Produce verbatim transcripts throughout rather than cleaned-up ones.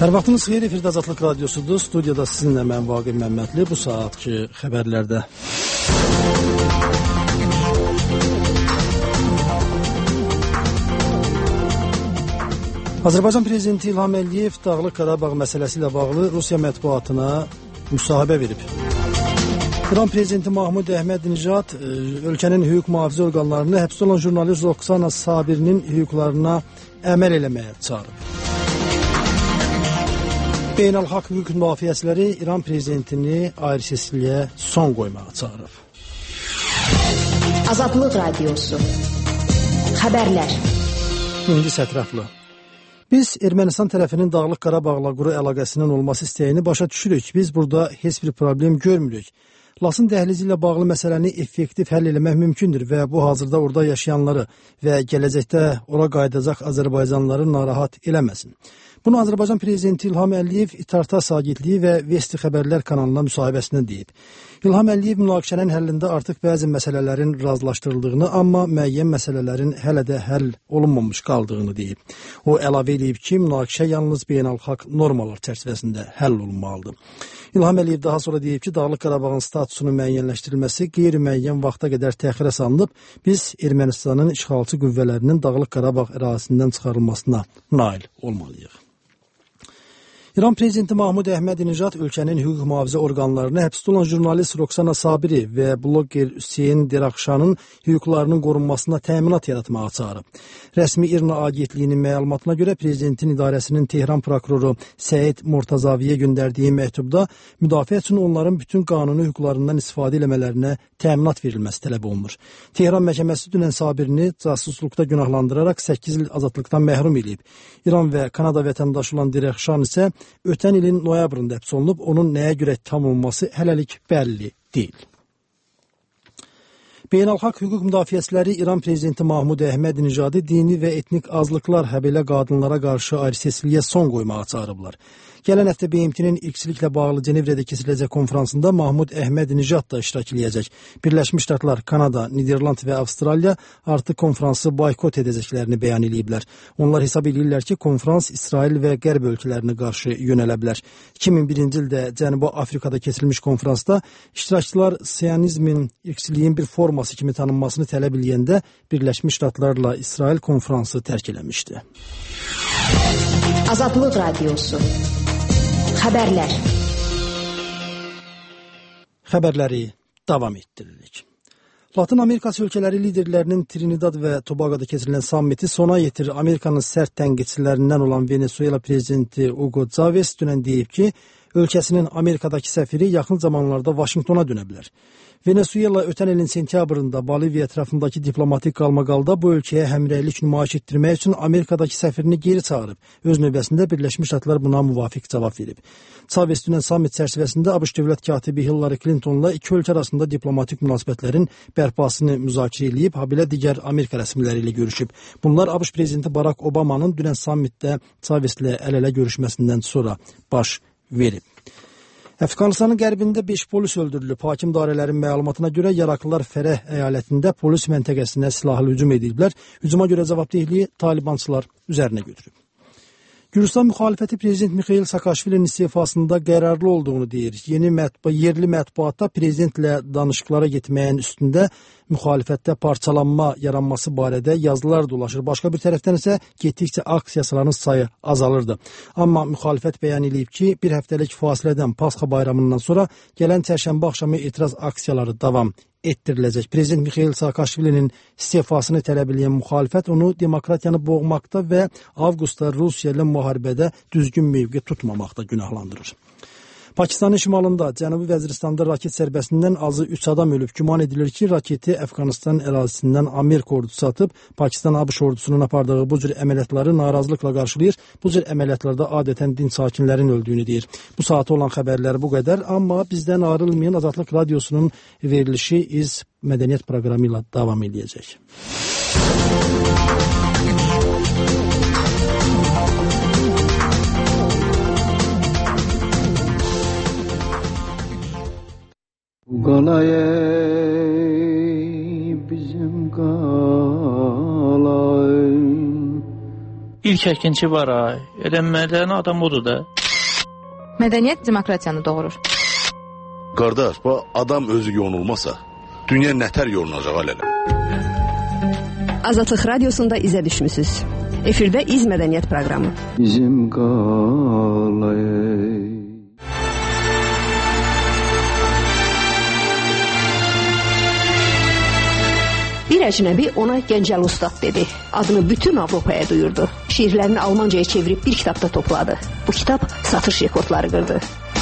Hər vaxtınız xeyir, efirdə Azadlıq Radiosudur. Studiyada sizinlə mən Vaqif Məmmədli. Bu saatki xəbərlərdə Azərbaycan Prezidenti İlham Əliyev Dağlıq Qarabağ məsələsi ilə bağlı Rusiya mətbuatına müsahibə verib. İran Prezidenti Mahmud Əhmədinejad ölkənin hüquq mühafizə orqanlarını həbsdə olan jurnalist Roxana Sabirinin hüquqlarına əməl eləməyə çağırıb. Beynəlxalq hüquq müdafiəçiləri İran prezidentini ayrı-seçkiliyə son qoymağa çağırıb. Azadlıq Radiosu. Xəbərlər. İndi sətraflı. Biz Ermənistan tərəfinin Dağlıq Qarabağla quru əlaqəsinin olması istəyini başa düşürük. Biz burada heç bir problem görmürük. Lasın dəhlizi ilə bağlı məsələni effektiv həll eləmək mümkündür və bu hazırda orada yaşayanları və gələcəkdə ora qayıdacaq Azərbaycanlıları narahat eləməsin. Bunu Azərbaycan Prezidenti İlham Əliyev İtarta Sagitliyi və Vesti Xəbərlər kanalına müsahibəsində deyib. İlham Əliyev münaqişənin həllində artıq bəzi məsələlərin razılaşdırıldığını, amma müəyyən məsələlərin hələ də həll olunmamış qaldığını deyib. O əlavə edib ki, münaqişə yalnız beynəlxalq normalar çərçivəsində həll olunmalıdır. İlham Əliyev daha sonra deyib ki, Dağlıq Qarabağın statusunun müəyyənləşdirilməsi qeyri-müəyyən vaxta qədər təxirə salınıb, biz Ermənistanın işğalçı qüvvələrinin Dağlıq Qarabağ ərazisindən çıxarılmasına nail olmalıyıq. İran Prezidenti Mahmud Əhmədinejad ölkənin hüquq mühafizə orqanlarını həbsdə olan jurnalist Roxana Sabiri və bloger Hüseyn Deraxşanın hüquqlarının qorunmasına təminat yaratmağa çağırıb. Rəsmi İRNA agentliyinin məlumatına görə Prezidentin idarəsinin Tehran prokuroru Səid Murtazaviyə göndərdiyi məktubda müdafiə üçün onların bütün qanuni hüquqlarından istifadə eləmələrinə təminat verilməsi tələb olunur. Tehran məhkəməsi dünən Sabirini casusluqda günahlandıraraq səkkiz il azadlıqdan məhrum edib. İran və Kanada vətəndaşı olan Deraxşan isə ötən ilin noyabrında həbs olunub, onun nəyə görə tam olması hələlik bəlli deyil. Beynəlxalq hüquq müdafiəçiləri İran Prezidenti Mahmud Əhmədinejadı dini və etnik azlıqlar həbelə qadınlara qarşı ayrı-seçkiliyə son qoymağa çağırıblar. Gələn həftə B M T-nin irqçiliklə bağlı Cenevrədə keçiriləcək konfransında Mahmud Əhmədinejad da iştirak edəcək. Birləşmiş Ştatlar, Kanada, Niderland və Avstraliya artıq konfransı boykot edəcəklərini bəyan ediblər. Onlar hesab edirlər ki, konfrans İsrail və Qərb ölkələrinə qarşı yönələ bilər. iki min birinci ildə Cənubi Afrikada keçirilmiş konfransda iştirakçılar siyonizmin irqçiliyin bir forması kimi tanınmasını tələb edəndə Birləşmiş Ştatlarla İsrail konfransı tərk eləmişdi. Azadlıq Radiosu. Xəbərlər. Xəbərləri davam etdiririk. Latın Amerikası ölkələri liderlərinin Trinidad və Tobago'da keçirilən sammiti sona yetirir. Amerikanın sərt tənqidçilərindən olan Venezuela prezidenti Hugo Chavez dünən deyib ki, ölkəsinin Amerikadakı səfiri yaxın zamanlarda Vaşinqtona dönə bilər. Venezuela ötən ilin sentyabrında Boliviya ətrafındakı diplomatik qalmaqalda bu ölkəyə həmrəylik nümayiş etdirmək üçün Amerikadakı səfirini geri çağırıb. Öz növbəsində Birləşmiş Ştatlar buna müvafiq cavab verib. Chavez dünən sammit çərçivəsində ABŞ dövlət katibi Hillary Clintonla iki ölkə arasında diplomatik münasibətlərin bərpasını müzakirə edib, habelə digər Amerika rəsmiləri ilə görüşüb. Bunlar ABŞ prezidenti Barack Obama'nın dünən sammitdə Chavezlə əl-ələ görüşməsindən sonra baş verib. Əfqanistanın qərbində beş polis öldürülüb. Hakim dairələrin məlumatına görə Yaraklılar Fərəh əyalətində polis məntəqəsinə silahlı hücum ediblər. Hücuma görə cavabdehliyi Talibançılar üzərinə götürüb. Gürcistan müxalifəti prezident Mixail Saakashvilinin istifasında qərarlı olduğunu deyir. Yeni mətbu, yerli mətbuatda prezidentlə danışıqlara getməyin üstündə müxalifətdə parçalanma yaranması barədə yazılar dolaşır. Başqa bir tərəfdən isə getdikcə aksiyaların sayı azalırdı. Amma müxalifət bəyan edib ki, bir həftəlik fasilədən Pasxa bayramından sonra gələn çərşənbə axşamı etiraz aksiyaları davam etdiriləcək. Prezident Mixail Saakashvilinin istifasını tələb edən müxalifət onu demokratiyanı boğmaqda və avqustda Rusiya ilə müharibədə düzgün mövqe tutmamaqda günahlandırır. Pakistanın şimalında Cənubi Vəziristanda raket zərbəsindən azı üç adam ölüb. Güman edilir ki, raketi Əfqanistan ərazisindən Amerika ordusu atıb. Pakistan ABŞ ordusunun apardığı bu cür əməliyyatları narazılıqla qarşılayır. Bu cür əməliyyatlarda adətən dinc sakinlərin öldüyünü deyir. Bu saata olan xəbərlər bu qədər, amma bizdən ayrılmayan Azadlıq Radiosunun verilişi İz Mədəniyyət proqramı ilə davam edəcək. Qalaya bizim qalay İlk əkinçi var ay. Elə mədəni adam odur da. Mədəniyyət demokratiyanı doğurur. Qardaş, bu adam özü yonulmasa, dünya nətər yolunacaq alələ? Azadlıq Radiosunda izə düşmüsünüz. Efirdə İz Mədəniyyət proqramı. Bizim qalay. Bir əcnəbi ona Gəncəl Ustad dedi. Adını bütün Avropaya duyurdu. Şiirlərini Almancaya çevirib bir kitabda topladı. Bu kitab satış rekordları qırdı.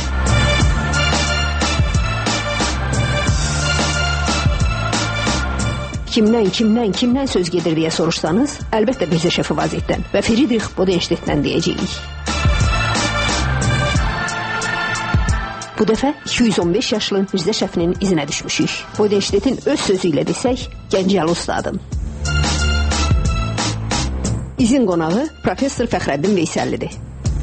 Kimdən, kimdən, kimdən söz gedir deyə soruşsanız, əlbəttə Mirzə Şəfi Vazitdən və Friedrich Bodenstedtdən deyəcəyik. Bu dəfə iki yüz on beş yaşlı Mirzə Şəfinin izinə düşmüşük. Bodenstedtin öz sözü ilə desək, Gəncəl Ustadım. İzin qonağı Professor Fəxrəddin Veysəllidir.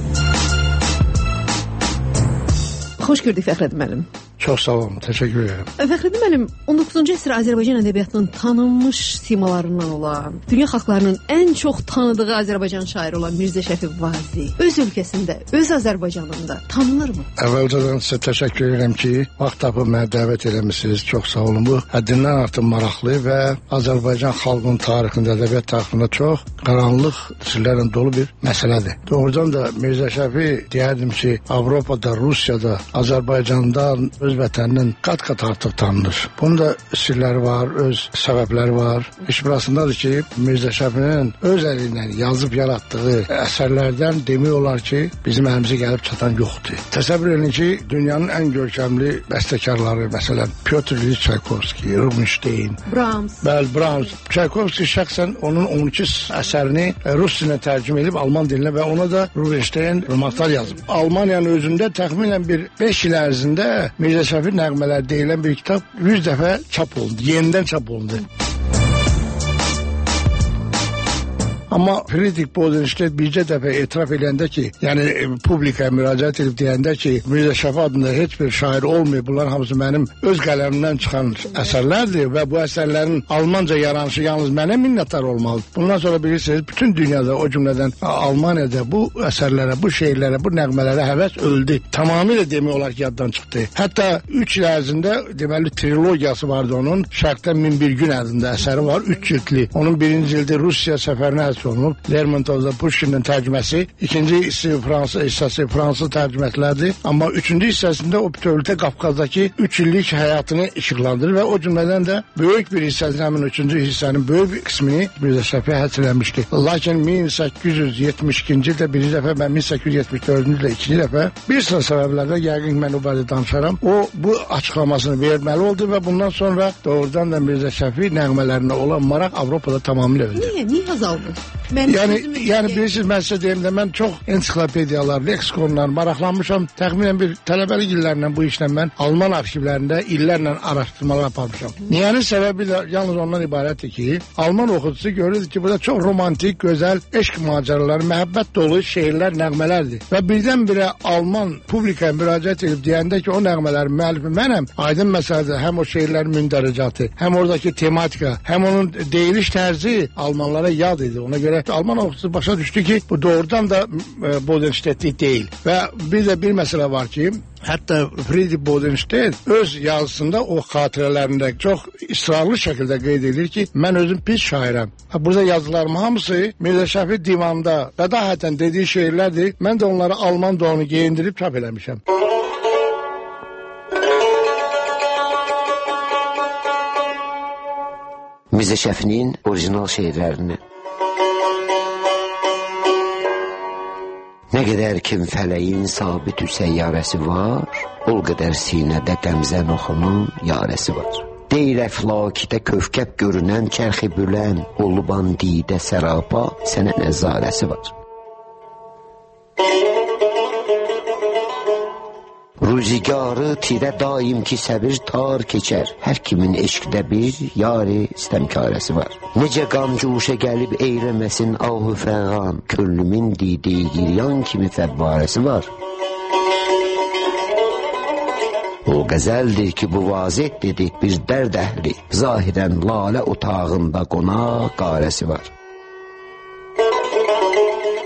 Xoş gördük Fəxrəddin müəllim. Çox sağ olun, təşəkkür edirəm. Fəxrəddin müəllim, on doqquzuncu əsr Azərbaycan ədəbiyyatının tanınmış simalarından olan, dünya xalqlarının ən çox tanıdığı Azərbaycan şairi olan Mirzə Şəfi Vazi öz ölkəsində, öz Azərbaycanında tanınırmı? Əvvəlcədən sizə təşəkkür edirəm ki, vaxt tapıb mənə dəvət eləmisiniz. Çox sağ olun. Bu həddindən artıq maraqlı və Azərbaycan xalqının tarixində, ədəbiyyat tarixində çox qaranlıq sirlərlə dolu bir məsələdir. Doğrudan da Mirzə Şəfi deyərdim ki, Avropada, Rusiyada, Azərbaycandan öz vətəninin qat-qat artıq tanınır. Bunun da sirləri var, öz səbəbləri var. İş burasındadır ki, Mirzə Şəfinin öz əli ilə yazıb yaratdığı əsərlərdən demək olar ki, bizim əlimizə gəlib çatan yoxdur. Təsəvvür edin ki, dünyanın ən görkəmli bəstəkarları, məsələn, Pyotr İliç Çaykovski, Rubinstein, Brahms. Bəli, Brahms. Çaykovski şəxsən onun on iki əsərini rus dilinə tərcümə edib Alman dilinə və ona da Rubinstein romanlar yazıb. Almaniyanın özündə təxminən bir beş il ərzində Mirzə Şəfi nəğmələr deyilən bir kitab yüz dəfə çap olundu, yenidən çap olundu. Amma Friedrich Bodenstedt bircə dəfə etiraf edəndə ki, yəni publikaya müraciət edib deyəndə ki, Mirzə Şəfi adında heç bir şair olmayıb, bunlar hamısı mənim öz qələmimdən çıxan əsərlərdir və bu əsərlərin Almanca yaranışı yalnız mənə minnətdar olmalıdır. Bundan sonra bilirsiniz, bütün dünyada, o cümlədən Almaniyada bu əsərlərə, bu şeirlərə, bu nəğmələrə həvəs öldü. Tamamilə demək olar ki, yaddan çıxdı. Hətta üç il ərzində deməli trilogiyası vardı onun. Şərqdən min bir gün adında əsəri var, üç cildli. Onun birinci cildi Rusiya səfərinə olunub. Lermontovda Pushkinin tərcüməsi, ikinci hissəsi Fransız hissəsi Fransız tərcüməsilərdir. Amma üçüncü hissəsində o bütövlükdə Qafqazdakı üç illik həyatını işıqlandırır və o cümlədən də böyük bir hissəsinin, həmin üçüncü hissənin böyük bir qismini Mirzə Şəfi həsrləmişdi. Lakin min səkkiz yüz yetmiş ikinci ildə birinci dəfə, mən min səkkiz yüz yetmiş dördüncü ildə ikinci dəfə bir sıra səbəblərdə yəqin mən o barədə danışaram. O bu açıqlamasını verməli oldu və bundan sonra doğrudan da Mirzə Şəfi nəğmələrinə olan maraq Avropada tamamilə öldü. Niyə? Niyə azaldı? Mən yəni, yəni bilirsiniz, mən sizə deyim də, mən çox ensiklopediyalar, leksikonlar maraqlanmışam. Təxminən bir tələbəlik illərlə bu işlə mən Alman arxivlərində illərlə araşdırmalar aparmışam. Niyənin səbəbi də yalnız ondan ibarətdir ki, Alman oxucusu görürdü ki, burada çox romantik, gözəl eşq macəraları, məhəbbət dolu şeirlər, nəğmələrdir. Və birdən-birə Alman publikaya müraciət edib deyəndə ki, o nəğmələrin müəllifi mənəm, aydın məsələdir, həm o şeirlərin mündəricatı, həm oradakı tematika, həm onun deyiliş tərzi Almanlara yad idi. Ona görə Alman oxucusu başa düşdü ki, bu doğrudan da e, Bodenstedtlik deyil. Və bir də bir məsələ var ki, hətta Friedrich Bodenstedt öz yazısında, o xatirələrində çox israrlı şəkildə qeyd edir ki, mən özüm pis şairəm. Burada yazılarım hamısı Mirzə Şəfi divanda bədahətən dediyi şeirlərdir. Mən də onları Alman donu geyindirib çap eləmişəm. Mirzə Şəfinin orijinal şeirlərini. Nə qədər kim fələyin sabit səyyarəsi var, o qədər sinədə qəmzən oxunun yarəsi var. Deyir əflakidə kövkəb görünən çərxi bülən, olban didə sərapa sənə nəzarəsi var. Rüzigarı tirə daim ki səbir tar keçər, hər kimin eşqdə bir yari istəmkarəsi var. Necə qamcuşə gəlib eyləməsin ahü fəğan, köllümün didiyi giryan kimi fəvvarəsi var. O qəzəldir ki, bu vazet dedik bir dərd əhli, zahirən lalə otağında qonaq qarəsi var.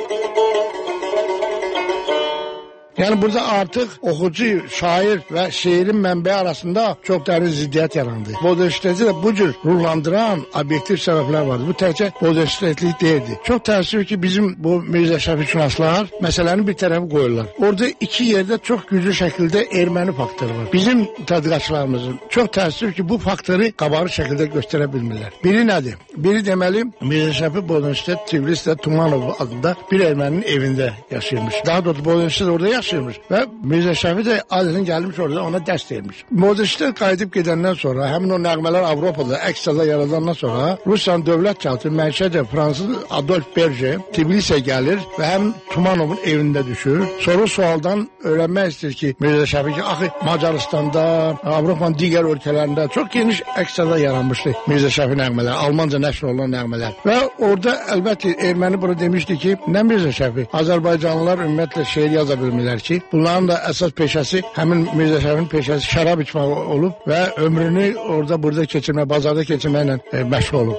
Yani burada artık okucu, şair ve şiirin mənbəyi arasında çok derin ziddiyet yarandı. Modernistliği de bu cür ruhlandıran objektif sebepler vardı. Bu təkcə modernistlik değildi. Çok təəssüf ki bizim bu Mirzə Şəfi şünaslar meselenin bir tarafı koyurlar. Orada iki yerde çok güçlü şekilde Ermeni faktörü var. Bizim tədqiqatçılarımızın çok təəssüf ki bu faktörü qabarıq şekilde gösterebilmirlər. Biri nedir? Biri deməli Mirzə Şəfi Modernistdə Tiflisdə Tumanov adında bir Erməninin evinde yaşayırmış. Daha doğrusu Modernistdə orada yaşayırmış ve Mirzə Şəfi de adının gelmiş orada ona dəst vermiş. Modernistlər qayıdıb gedəndən sonra həmin o nəğmələr Avropada əksədə yaradandan sonra Rusiyanın dövlət teatrı Mərkəzə Fransız Adolf Berger Tiflisə gəlir və həm Tumanovun evində düşür. Soru sualdan öğrenmək istəyir ki Mirzə Şəfi ki axı Macaristanda, Avropanın digər ölkələrində çox geniş əksədə yaranmışdı Mirzə Şəfi nəğmələr, Almanca nəşr olunan nəğmələr. Və orada əlbəttə Erməni bunu demişdi ki, nə Mirzə Şəfi? Azərbaycanlılar ümumiyyətlə şeir yaza bilmirlər ki, bunların da əsas peşəsi həmin Mirzə Şəfinin peşəsi şərab içmək olub və ömrünü orada burada keçirmə, bazarda keçirməklə e, məşğul olub.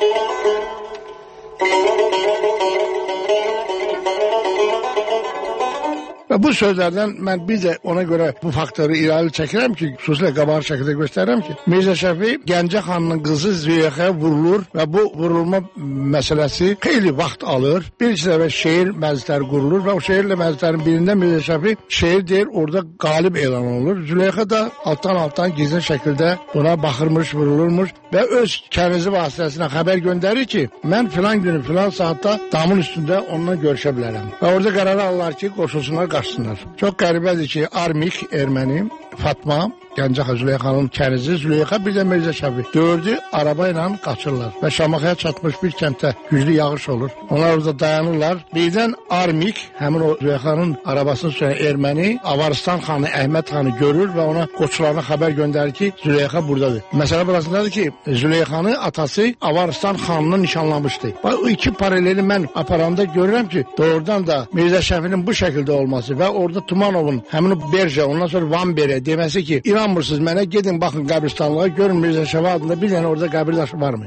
Ve bu sözlerden ben bir de ona göre bu faktörü irade çekerim ki, xüsusilə qabarıq şekilde gösteririm ki, Mirzə Şəfi Gəncə xanının qızı Züleyxaya vurulur ve bu vurulma meselesi xeyli vaxt alır. Bir iki dəfə şehir məclisləri qurulur ve o şehirle məclislərin birində Mirzə Şəfi şehir deyir, orada galip elan olur. Züleyxa da alttan alttan gizli şekilde buna baxırmış, vurulurmuş ve öz kənizi vasitəsilə xəbər göndərir ki, mən filan günü filan saatte damın üstünde onunla görüşə bilərəm. Ve orada qərar alırlar ki, qoşulsunlar, qaçsınlar. Çok qəribədir ki, Armik Erməni, Fatma, Gəncə Züleyxanın kənizi Züleyxa bir də Mirzə Şəfi dördü araba ilə qaçırlar və Şamaxıya çatmış bir kənddə güclü yağış olur. Onlar orada dayanırlar. Birdən Armik həmin o Züleyxanın arabasını sürən Erməni Avaristan xanı Əhməd xanı görür və ona qoçularına xəbər göndərir ki, Züleyxa buradadır. Məsələ burasındadır ki, Züleyxanı atası Avaristan xanını nişanlamışdı. Bu iki paraleli mən aparanda görürəm ki, doğrudan da Mirzə Şəfinin bu şəkildə olması və orada Tumanovun həmin o Berje, ondan sonra Van Bere deməsi ki, İnanmırsınız mənə, gedin baxın qəbristanlığa, görün Mirzə Şəfi adında bir dənə orada qəbir daşı varmı?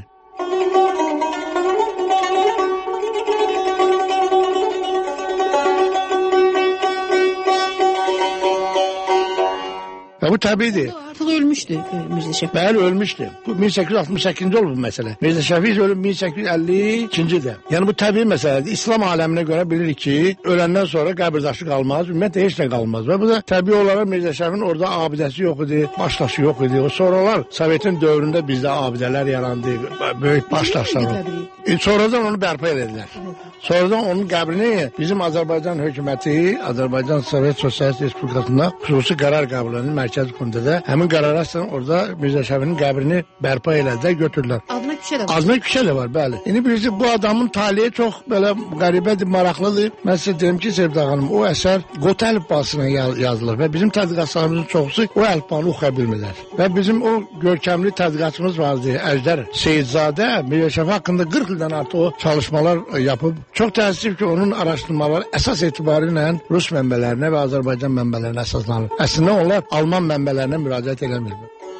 Və bu təbiidir. Artıq ölmüşdü Mirzə Şəfi. Bəli, ölmüşdü. Bu min səkkiz yüz altmış səkkizinci olub bu məsələ. Mirzə Şəfi ölüb min səkkiz yüz əlli ikincidə. Yəni bu təbii məsələdir. İslam aləminə görə bilirik ki, öləndən sonra qəbirdaşı qalmaz, ümumiyyətlə heç nə qalmaz. Və bu da təbii olaraq Mirzə Şəfinin orada abidəsi yox idi, başdaşı yox idi. O sonralar Sovetin dövründə bizdə abidələr yarandı, böyük başdaşlar oldu. E, sonradan onu bərpa edildilər. Sonradan onun qəbrini bizim Azərbaycan hökuməti, Azərbaycan Sovet Sosialist Respublikasında xüsusi qərar qəbul edildi Mərkəzi Komitədə. Həmin qərara əsasən orada Mirzə Şəfinin qəbrini bərpa elədilər, götürdülər. Adına küçə də var. Adına küçə də var, bəli. İndi bilirsiniz, bu adamın talihi çox belə qəribədir, maraqlıdır. Mən sizə deyim ki, Sevda xanım, o əsər Qot əlifbasına yazılır və bizim tədqiqatçılarımızın çoxusu o əlifbanı oxuya bilmirlər. Və bizim o görkəmli tədqiqatçımız vardı, Əjdər Seyidzadə, Mirzə Şəfi haqqında qırx ildən artıq o çalışmalar yapıb. Çox təəssüf ki, onun araşdırmaları əsas etibarilə Rus mənbələrinə və Azərbaycan mənbələrinə əsaslanır. Əslində onlar Alman mənbələrinə müraciət eləmir.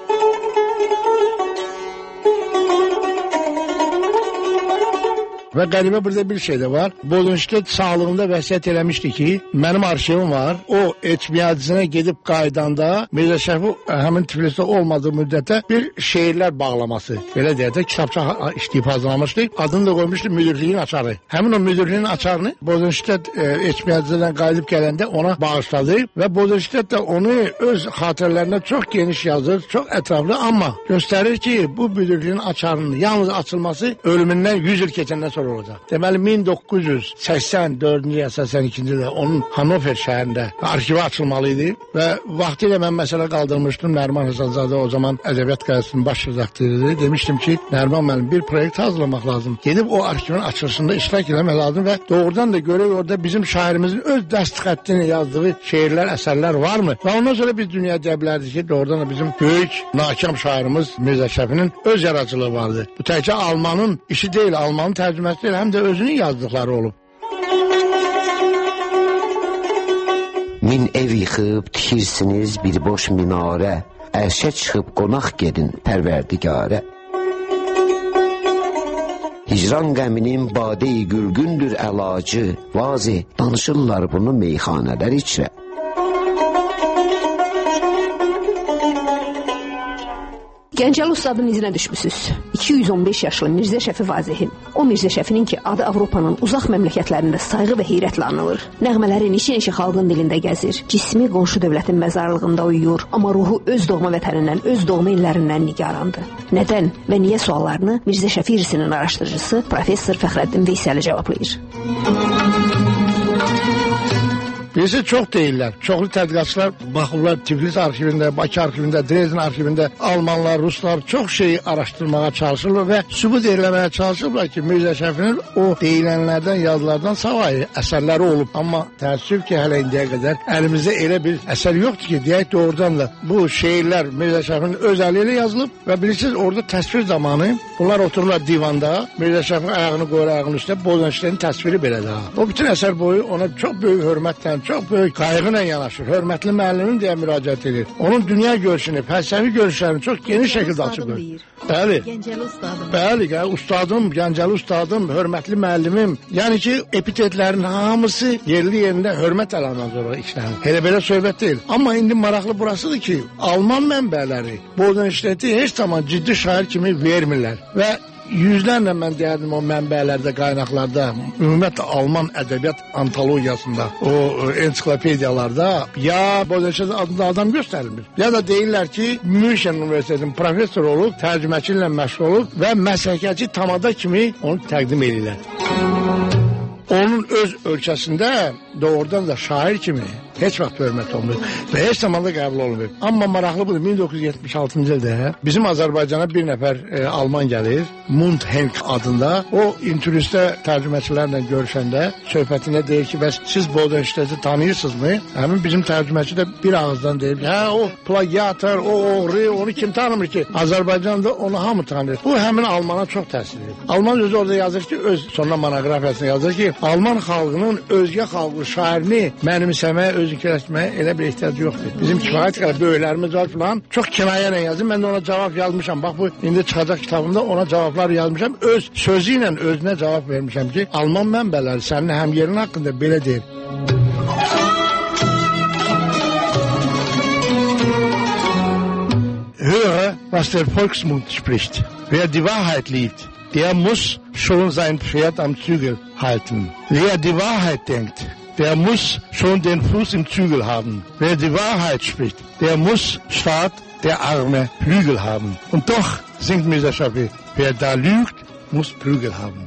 Və qəribə burada bir şey də var. Bodenstedt sağlığında vəsiyyət eləmişdi ki, mənim arşivim var. O etmiyadıcına gedib qaydanda Mirzə Şəfi həmin Tiflisdə olmadığı müddətdə bir şeirlər bağlaması, belə deyək də, kitabça işləyib hazırlamışdı. Adını da qoymuşdu müdürlüyün açarı. Həmin o müdürlüyün açarını Bodenstedt e, etmiyadıcıdan qayıdıb gələndə ona bağışladı və Bodenstedt də onu öz xatirələrində çox geniş yazır, çox ətraflı, amma göstərir ki, bu müdürlüyün açarının yalnız açılması ölümündən yüz il keçəndən sonra olacaq. Deməli min doqquz yüz səksən dördüncü ya səksən ikinci ildə onun Hanover şəhərində arxivi açılmalıydı və vaxtilə mən məsələ qaldırmışdım. Nəriman Həsənzadə o zaman Ədəbiyyat Qəzetinin baş redaktörüydü. Demişdim ki, Nəriman müəllim, bir proyekt hazırlamaq lazım. Gedib o arxivin açılışında iştirak etmək lazım və doğrudan da görək orada bizim şairimizin öz dəst xəttini yazdığı şeirlər, əsərlər varmı? Və ondan sonra biz dünya deyə bilərdik ki, doğrudan da bizim böyük nakam şairimiz Mirzə Şəfinin öz yaradıcılığı vardı. Bu təkcə Almanın işi deyil, Almanın tərcüməsi deyil, həm də özünün yazdıqları olub. Min ev yıxıb tikirsiniz bir boş minarə, ərşə çıxıb qonaq gedin pərverdigarə. Hicran qəminin badeyi gülgündür əlacı, vazi danışırlar bunu meyxanələr içrə. Gəncəli ustadın izinə düşmüsünüz. iki yüz on beş yaşlı Mirzə Şəfi Vazehi. O Mirzə Şəfinin ki, adı Avropanın uzaq məmləkətlərində sayğı və heyrətlə anılır. Nəğmələri neçə-neçə xalqın dilində gəzir. Cismi qonşu dövlətin məzarlığında uyuyur, amma ruhu öz doğma vətənindən, öz doğma illərindən nigarandır. Nədən və niyə suallarını Mirzə Şəfi irsinin araşdırıcısı professor Fəxrəddin Veysəli cavablayır. Birisi çox deyirlər. Çoxlu tədqiqatçılar baxırlar Tiflis arxivində, Bakı arxivində, Dresden arxivində Almanlar, Ruslar çox şeyi araşdırmağa çalışırlar və sübut eləməyə çalışırlar ki, Mirzə Şəfinin o deyilənlərdən, yazılardan savayı əsərləri olub. Amma təəssüf ki, hələ indiyə qədər əlimizdə elə bir əsər yoxdur ki, deyək doğrudan da bu şeirlər Mirzə Şəfinin öz əli ilə yazılıb və bilirsiniz, orada təsvir zamanı bunlar otururlar divanda, Mirzə Şəfin ayağını qoyur ayağının üstə, Bozenşteinin təsviri belədir. O bütün əsər boyu ona çox böyük hörmətlə, çox böyük qayğıyla yanaşır. Hörmətli müəllimin deyə müraciət edir. Onun dünya görüşünü, fəlsəfi görüşlərini çox geniş şəkildə açıqlayır. Bəli. Gəncəli ustadım. Bəli, ustadım, Gəncəli ustadım, hörmətli müəllimim. Yəni ki, epitetlərin hamısı yerli yerində hörmət əlaməti olaraq işlənir. Elə belə söhbət deyil. Amma indi maraqlı burasıdır ki, Alman mənbələri Bozenşteti heç zaman ciddi şair kimi vermirlər və yüzlərlə mən deyərdim o mənbələrdə, qaynaqlarda, ümumiyyətlə Alman ədəbiyyat antologiyasında, o ensiklopediyalarda ya Bozenştet adında adam göstərilmir. Ya da deyirlər ki, München Universitetinin professor olub, tərcüməçiliklə məşğul olub və məsələçi tamada kimi onu təqdim edirlər. Onun öz ölkəsində doğrudan da şair kimi heç vaxt hörmət olmuyor və heç zaman da qəbul olmuyor. Amma maraqlı budur, min doqquz yüz yetmiş altıncı ildə bizim Azərbaycana bir nəfər e, Alman gəlir, Mund Henk adında. O intervüsdə tərcüməçilərlə görüşəndə söhbətində deyir ki, bəs siz Bozenşteti tanıyırsınızmı? Həmin bizim tərcüməçi də bir ağızdan deyir ki, hə o plagiator, o oğru, onu kim tanımır ki? Azərbaycanda onu hamı tanıyır. Bu həmin Almana çox təsir edir. Alman özü orada yazır ki, öz sonra monoqrafiyasını yazır ki, Alman xalqının özgə xalqı şairini mənimsəməyə, özünkiləşməyə elə bir ehtiyac yoxdur. Bizim kifayət qədər böyüklərimiz var filan. Çox kinayə ilə yazdım. Mən də ona cavab yazmışam. Bax bu indi çıxacaq kitabımda ona cavablar yazmışam. Öz sözü ilə özünə cavab vermişəm ki, Alman mənbələri sənin həmyerin haqqında belə deyir. Höre, was der Volksmund spricht. Wer die Wahrheit liebt, der muss schon sein Pferd am Zügel halten. Wer die Wahrheit denkt, der muss schon den Fuß im Zügel haben. Wer die Wahrheit spricht, der muss statt der Arme Flügel haben. Und doch, singt Mirzə Şəfi, wer da lügt, muss Prügel haben.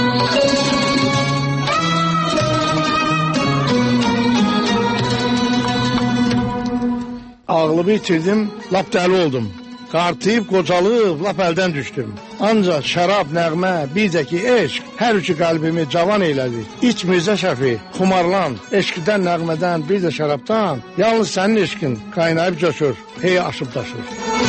Ağlımı itirdim, lap dəli oldum. Qartıyıb, qocalıb, lap əldən düşdüm. Ancaq şərab, nəğmə, bir də ki, eşq, hər üçü qəlbimi cavan eylədi. İç Mirzə Şəfi, xumarlan, eşqdən, nəğmədən, bir də şərabdan, yalnız sənin eşqin qaynayıb coşur, hey aşıb daşır.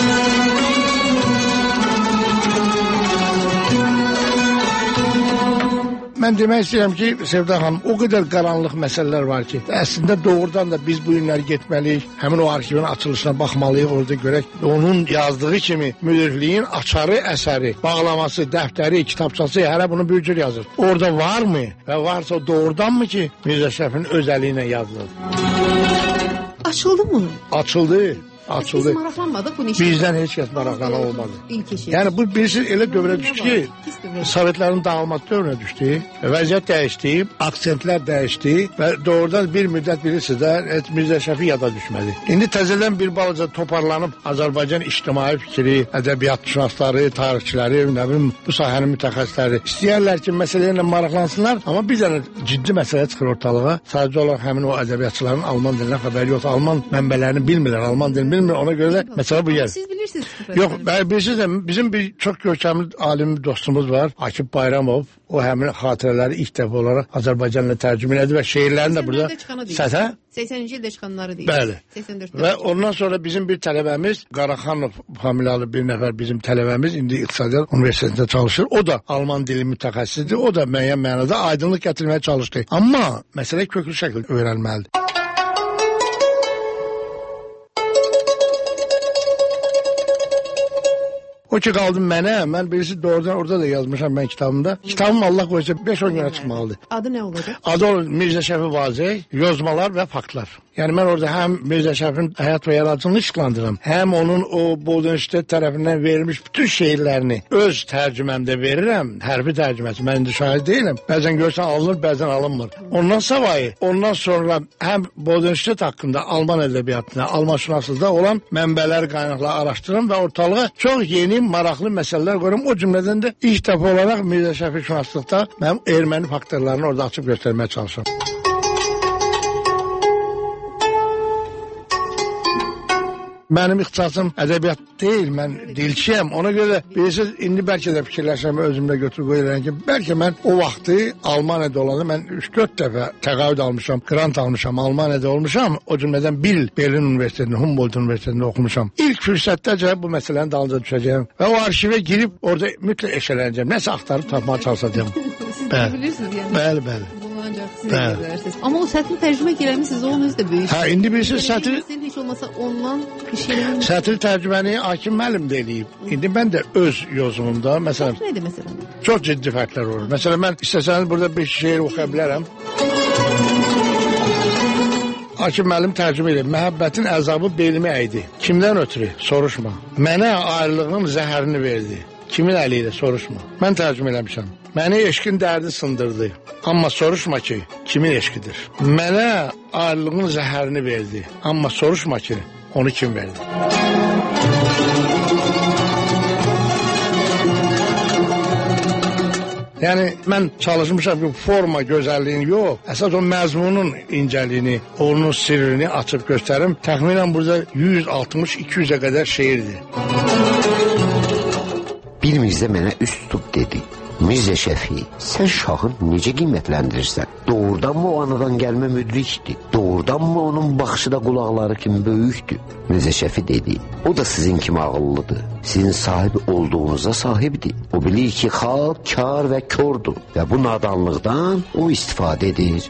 Mən demək istəyirəm ki, Sevda xanım, o qədər qaranlıq məsələlər var ki, əslində doğrudan da biz bu günləri getməliyik, həmin o arxivin açılışına baxmalıyıq, orada görək, onun yazdığı kimi müdürlüyün açarı əsəri, bağlaması, dəftəri, kitabçası, hələ bunu bir cür yazır. Orada varmı və varsa doğrudanmı ki, Mirzə Şəfinin öz əli ilə yazılır? Açıldı mı? Açıldı. Açıldı. Biz maraqlanmadıq bu neçə. Bizdən heç kəs maraqlanan olmadı. İlk işi. Yəni bu birisi elə dövrə düşdü ki, Sovetlərin dağılması dövrünə düşdü. Vəziyyət dəyişdi, aksentlər dəyişdi və doğrudan bir müddət bilirsiniz də Mirzə Şəfi yada düşmədi. İndi təzədən bir balaca toparlanıb Azərbaycan ictimai fikri, ədəbiyyatşünasları, tarixçiləri, nə bilim bu sahənin mütəxəssisləri istəyirlər ki, məsələlərlə maraqlansınlar, amma bir dənə ciddi məsələ çıxır ortalığa. Sadəcə olaraq həmin o ədəbiyyatçıların Alman dilindən xəbəri yoxdur, Alman mənbələrini bilmirlər, Alman dilini bilmir, ona görə də məsələ bu yer. Siz bilirsiniz. Yox, bilirsiniz də bizim bir çox görkəmli alim dostumuz var, Akif Bayramov. O həmin xatirələri ilk dəfə olaraq Azərbaycanla tərcümə elədi və şeirlərini də burada sətə səksəninci ildə çıxanları deyir. Bəli. səksən dörddə. Və ondan sonra bizim bir tələbəmiz, Qaraxanov familiyalı bir nəfər bizim tələbəmiz indi İqtisadiyyat Universitetində çalışır. O da Alman dili mütəxəssisidir. O da müəyyən mənada aydınlıq gətirməyə çalışdı. Amma məsələ köklü şəkildə öyrənməlidir. O ki qaldım mənə, mən birisi doğrudan orada da yazmışam mən kitabımda. Kitabım Allah qoysa beş on günə çıxmalıdır. Adı nə olacaq? Adı Mirzə Şəfi Vazeh, Yozmalar və Faktlar. Yəni mən orada həm Mirzə Şəfin həyat və yaradıcılığını işıqlandırıram, həm onun o Bodenstedt tərəfindən verilmiş bütün şeirlərini öz tərcüməmdə verirəm. Hərfi tərcüməsi. Mən indi şahid deyiləm. Bəzən görsən alınır, bəzən alınmır. Ondan savayı, ondan sonra həm Bodenstedt haqqında Alman ədəbiyyatına, Almanşünaslığında olan mənbələr, qaynaqları araşdırıram və ortalığa çox yeni, maraqlı məsələlər qoyuram. O cümlədən də ilk dəfə olaraq Mirzə Şəfi şünaslıqda mənim erməni faktorlarını orada açıb göstərməyə çalışıram. Mənim ixtisasım ədəbiyyat deyil, mən dilçiyəm. Ona görə bilirsiniz, indi bəlkə də fikirləşəm, özümdə götür qoyuram ki, bəlkə mən o vaxtı Almaniyada olanda mən üç dörd dəfə təqaüd almışam, grant almışam, Almaniyada olmuşam. O cümlədən Bil, Berlin Universitetində, Humboldt Universitetində oxumuşam. İlk fürsətdəcə bu məsələnin dalınca düşəcəyəm və o arşivə girib orada mütləq eşələnəcəm. Nəsə axtarıb tapmağa çalışacağım. Siz bilirsiniz yəni. Bəli, bəli. Ancaq siz də bilərsiniz. Amma o sətri tərcümə girəmisiniz, onun özü də böyük. Hə, indi bilirsiniz sətri... Heç olmasa ondan bir şeylərin... Sətri tərcüməni Hakim müəllim də eləyib. İndi mən də öz yozumumda, məsələn... Fərq nədir məsələn? Çox ciddi fərqlər olur. Məsələn, mən istəsəniz burada bir şeir oxuya bilərəm. Hakim müəllim tərcümə edib. Məhəbbətin əzabı belimi əydi. Kimdən ötürü? Soruşma. Mənə ayrılığın zəhərini verdi. Kimin əli ilə? Soruşma. Mən tərcümə eləmişəm. Məni eşqin dərdi sındırdı. Amma soruşma ki, kimin eşqidir? Mənə ayrılığın zəhərini verdi. Amma soruşma ki, onu kim verdi? Yəni, mən çalışmışam ki, forma gözəlliyini yox, əsas o məzmunun incəliyini, onun sirrini açıb göstərim. Təxminən burada yüz altmış iki yüzə qədər şeirdir. Bir Mirzə mənə üst tutub dedi. Mirzə Şəfi, sən şahın necə qiymətləndirirsən? Doğrudanmı o anadan gəlmə müdrikdir? Doğrudanmı onun baxışı da qulaqları kimi böyükdür? Mirzə Şəfi dedi, o da sizin kimi ağıllıdır. Sizin sahibi olduğunuza sahibdir. O bilir ki, xalq kar və kördür və bu nadanlıqdan o istifadə edir.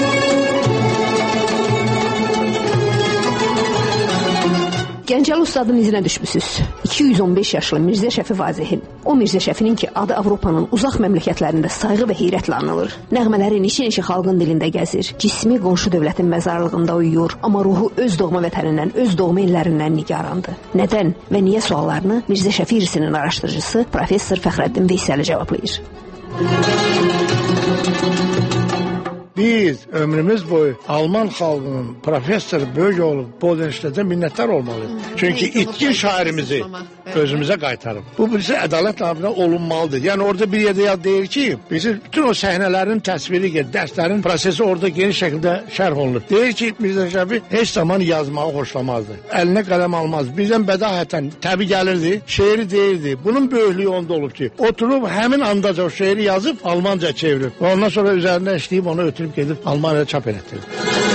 Gəncəli ustadın izinə düşmüsünüz. iki yüz on beş yaşlı Mirzə Şəfi Vazehin. O Mirzə Şəfinin ki, adı Avropanın uzaq məmləkətlərində sayğı və heyrətlə anılır. Nəğmələri neçə-neçə xalqın dilində gəzir. Cismi qonşu dövlətin məzarlığında uyuyur, amma ruhu öz doğma vətənindən, öz doğma illərindən nigarandır. Nədən və niyə suallarını Mirzə Şəfi irsinin araşdırıcısı professor Fəxrəddin Veysəli cavablayır. Biz ömrümüz boyu Alman xalqının professoru böyük olub Bodenstedt'e minnətdar olmalıyıq. Çünki itkin şairimizi özümüzə qaytarıb. Bu birisi ədalət namına olunmalıdır. Yəni orada bir yerdə yad deyir ki, bizim bütün o səhnələrin təsviri, dərslərin prosesi orada geniş şəkildə şərh olunur. Deyir ki, Mirzə Şəfi heç zaman yazmağı xoşlamazdı. Əlinə qələm almaz. Bizdən bədahətən təbii gəlirdi, şeiri deyirdi. Bunun böyüklüyü onda olub ki, oturub həmin andaca o şeiri yazıb Almanca çevirib. Və ondan sonra üzərində işləyib onu ötürüb gedib Almaniyada çap elətdirib.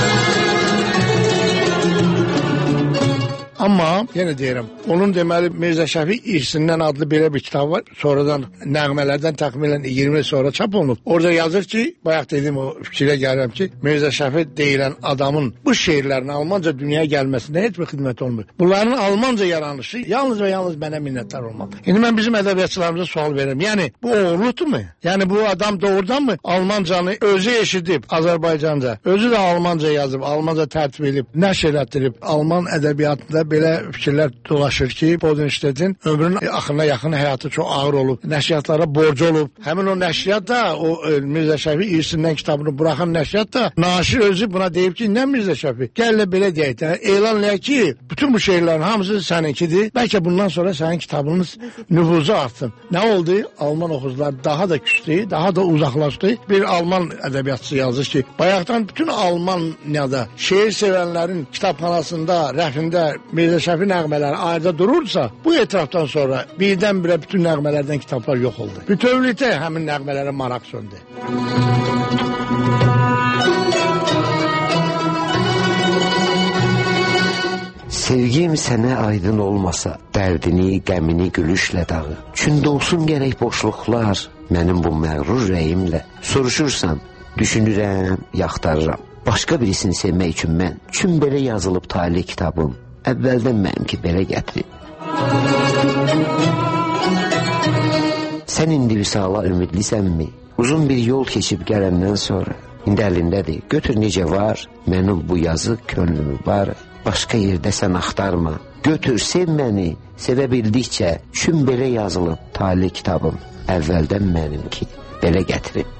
Amma yenə deyirəm, onun deməli Mirzə Şəfi irsindən adlı belə bir kitab var. Sonradan nəğmələrdən təxminən iyirmi il sonra çap olunub. Orada yazır ki, bayaq dediyim o fikrə gəlirəm ki, Mirzə Şəfi deyilən adamın bu şeirlərin Almanca dünyaya gəlməsində heç bir xidmət olmur. Bunların Almanca yaranışı yalnız və yalnız mənə minnətdar olmalı. İndi mən bizim ədəbiyyatçılarımıza sual verirəm. Yəni bu oğurluqdurmu? Yəni bu adam doğrudanmı Almancanı özü eşidib Azərbaycanca, özü də Almanca yazıb, Almanca tərtib edib, nəşr etdirib, Alman ədəbiyyatında belə fikirlər dolaşır ki, Bodenstedt'in ömrünün axırına yaxın həyatı çox ağır olub, nəşriyyatlara borcu olub. Həmin o nəşriyyat da, o Mirzə Şəfi irsindən kitabını buraxan nəşriyyat da, naşir özü buna deyib ki, nə Mirzə Şəfi? Gəl belə deyək də, elan eləyək ki, bütün bu şeylərin hamısı səninkidir. Bəlkə bundan sonra sənin kitabınız nüfuzu artsın. Nə oldu? Alman oxucular daha da küçdü, daha da uzaqlaşdı. Bir Alman ədəbiyyatçısı yazır ki, bayaqdan bütün Almaniyada şeir sevənlərin kitabxanasında, rəfində Mirzə Şəfi nəğmələri ayrıca durursa, bu etirafdan sonra birdən-birə bütün nəğmələrdən kitablar yox oldu. Bütövlükdə həmin nəğmələrə maraq söndü. Sevgim sənə aydın olmasa, dərdini, qəmini gülüşlə dağı. Çündə olsun gərək boşluqlar, mənim bu məğrur rəyimlə. Soruşursan, düşünürəm, yaxtarıram. Başqa birisini sevmək üçün mən, çün belə yazılıb talih kitabım, əvvəldən mənimki belə gətirib. Sən indi visala ümidlisənmi? Uzun bir yol keçib gələndən sonra İndi əlindədir. Götür necə var, mənim bu yazı könlümü var. Başqa yerdə sən axtarma. Götür, sev məni, sevə bildikcə. Çün belə yazılıb tali kitabım. Əvvəldən mənimki, belə gətirib.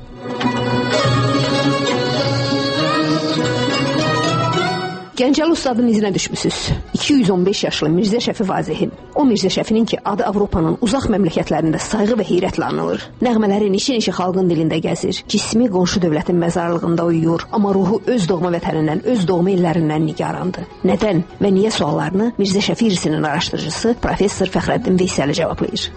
Gəncəli ustadın izinə düşmüsüz. iki yüz on beş yaşlı Mirzə Şəfi Vazehin. O Mirzə Şəfinin ki, adı Avropanın uzaq məmləkətlərində sayğı və heyrətlə anılır. Nəğmələri neçə-neçə xalqın dilində gəzir. Cismi qonşu dövlətin məzarlığında uyuyur. Amma ruhu öz doğma vətənindən, öz doğma illərindən nigarandır. Nədən və niyə suallarını Mirzə Şəfi irsinin araşdırıcısı professor Fəxrəddin Veysəli cavablayır.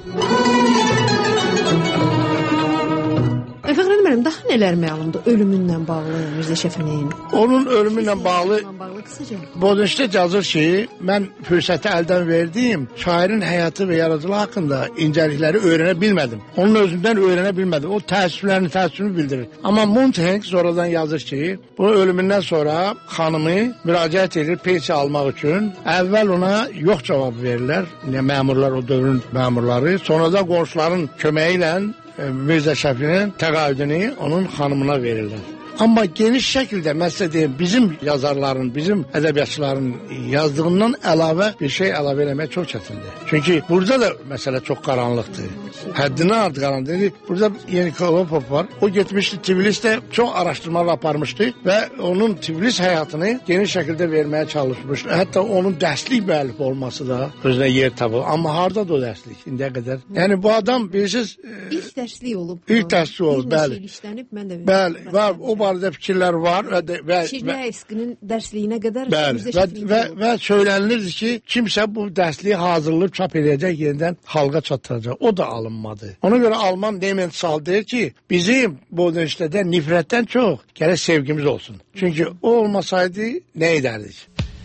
Fəxrəddin müəllim, daha nələr məlumdur ölümünlə bağlı Mirzə Şəfinin? Onun ölümünlə bağlı Bodenstedt yazır ki, mən fürsəti əldən verdim, şairin həyatı və yaradıcılığı haqqında incəlikləri öyrənə bilmədim. Onun özündən öyrənə bilmədim. O təəssüflərini, təəssüfünü bildirir. Amma Montaigne sonradan yazır ki, bu ölümündən sonra xanımı müraciət edir pensiya almaq üçün. Əvvəl ona yox cavab verirlər. Məmurlar, o dövrün məmurları. Sonra da qonşuların köməyi ilə Mirzə Şəfinin təqaüdünü onun xanımına verirlər. Amma geniş şəkildə məsələ deyim, bizim yazarların, bizim ədəbiyyatçıların yazdığından əlavə bir şey əlavə eləmək çox çətindir. Çünki burada da məsələ çox qaranlıqdır. Həddindən artıq qaranlıqdır. Burada Yeni Kolopov var. O getmişdi Tiflisdə çox araşdırmalar aparmışdı və onun Tiflis həyatını geniş şəkildə verməyə çalışmışdı. Hətta onun dərslik müəllif olması da özünə yer tapır. Amma hardadır o dərslik indiyə qədər? Yəni bu adam bilirsiniz... İlk dərslik olub. İlk dərslik olub, bəli. Bir neçə il işlənib, mən də... Bəli, var. O barədə fikirlər var və Çirnəyevskinin dərsliyinə qədər bəli, və, və, və söylənilirdi ki, kimsə bu dərsliyi hazırlayıb çap edəcək, yenidən xalqa çatdıracaq. O da alınmadı. Ona görə Alman Nementsal deyir ki, bizim Bodenstetdə nifrətdən çox gərək sevgimiz olsun. Çünki o olmasaydı nə edərdik?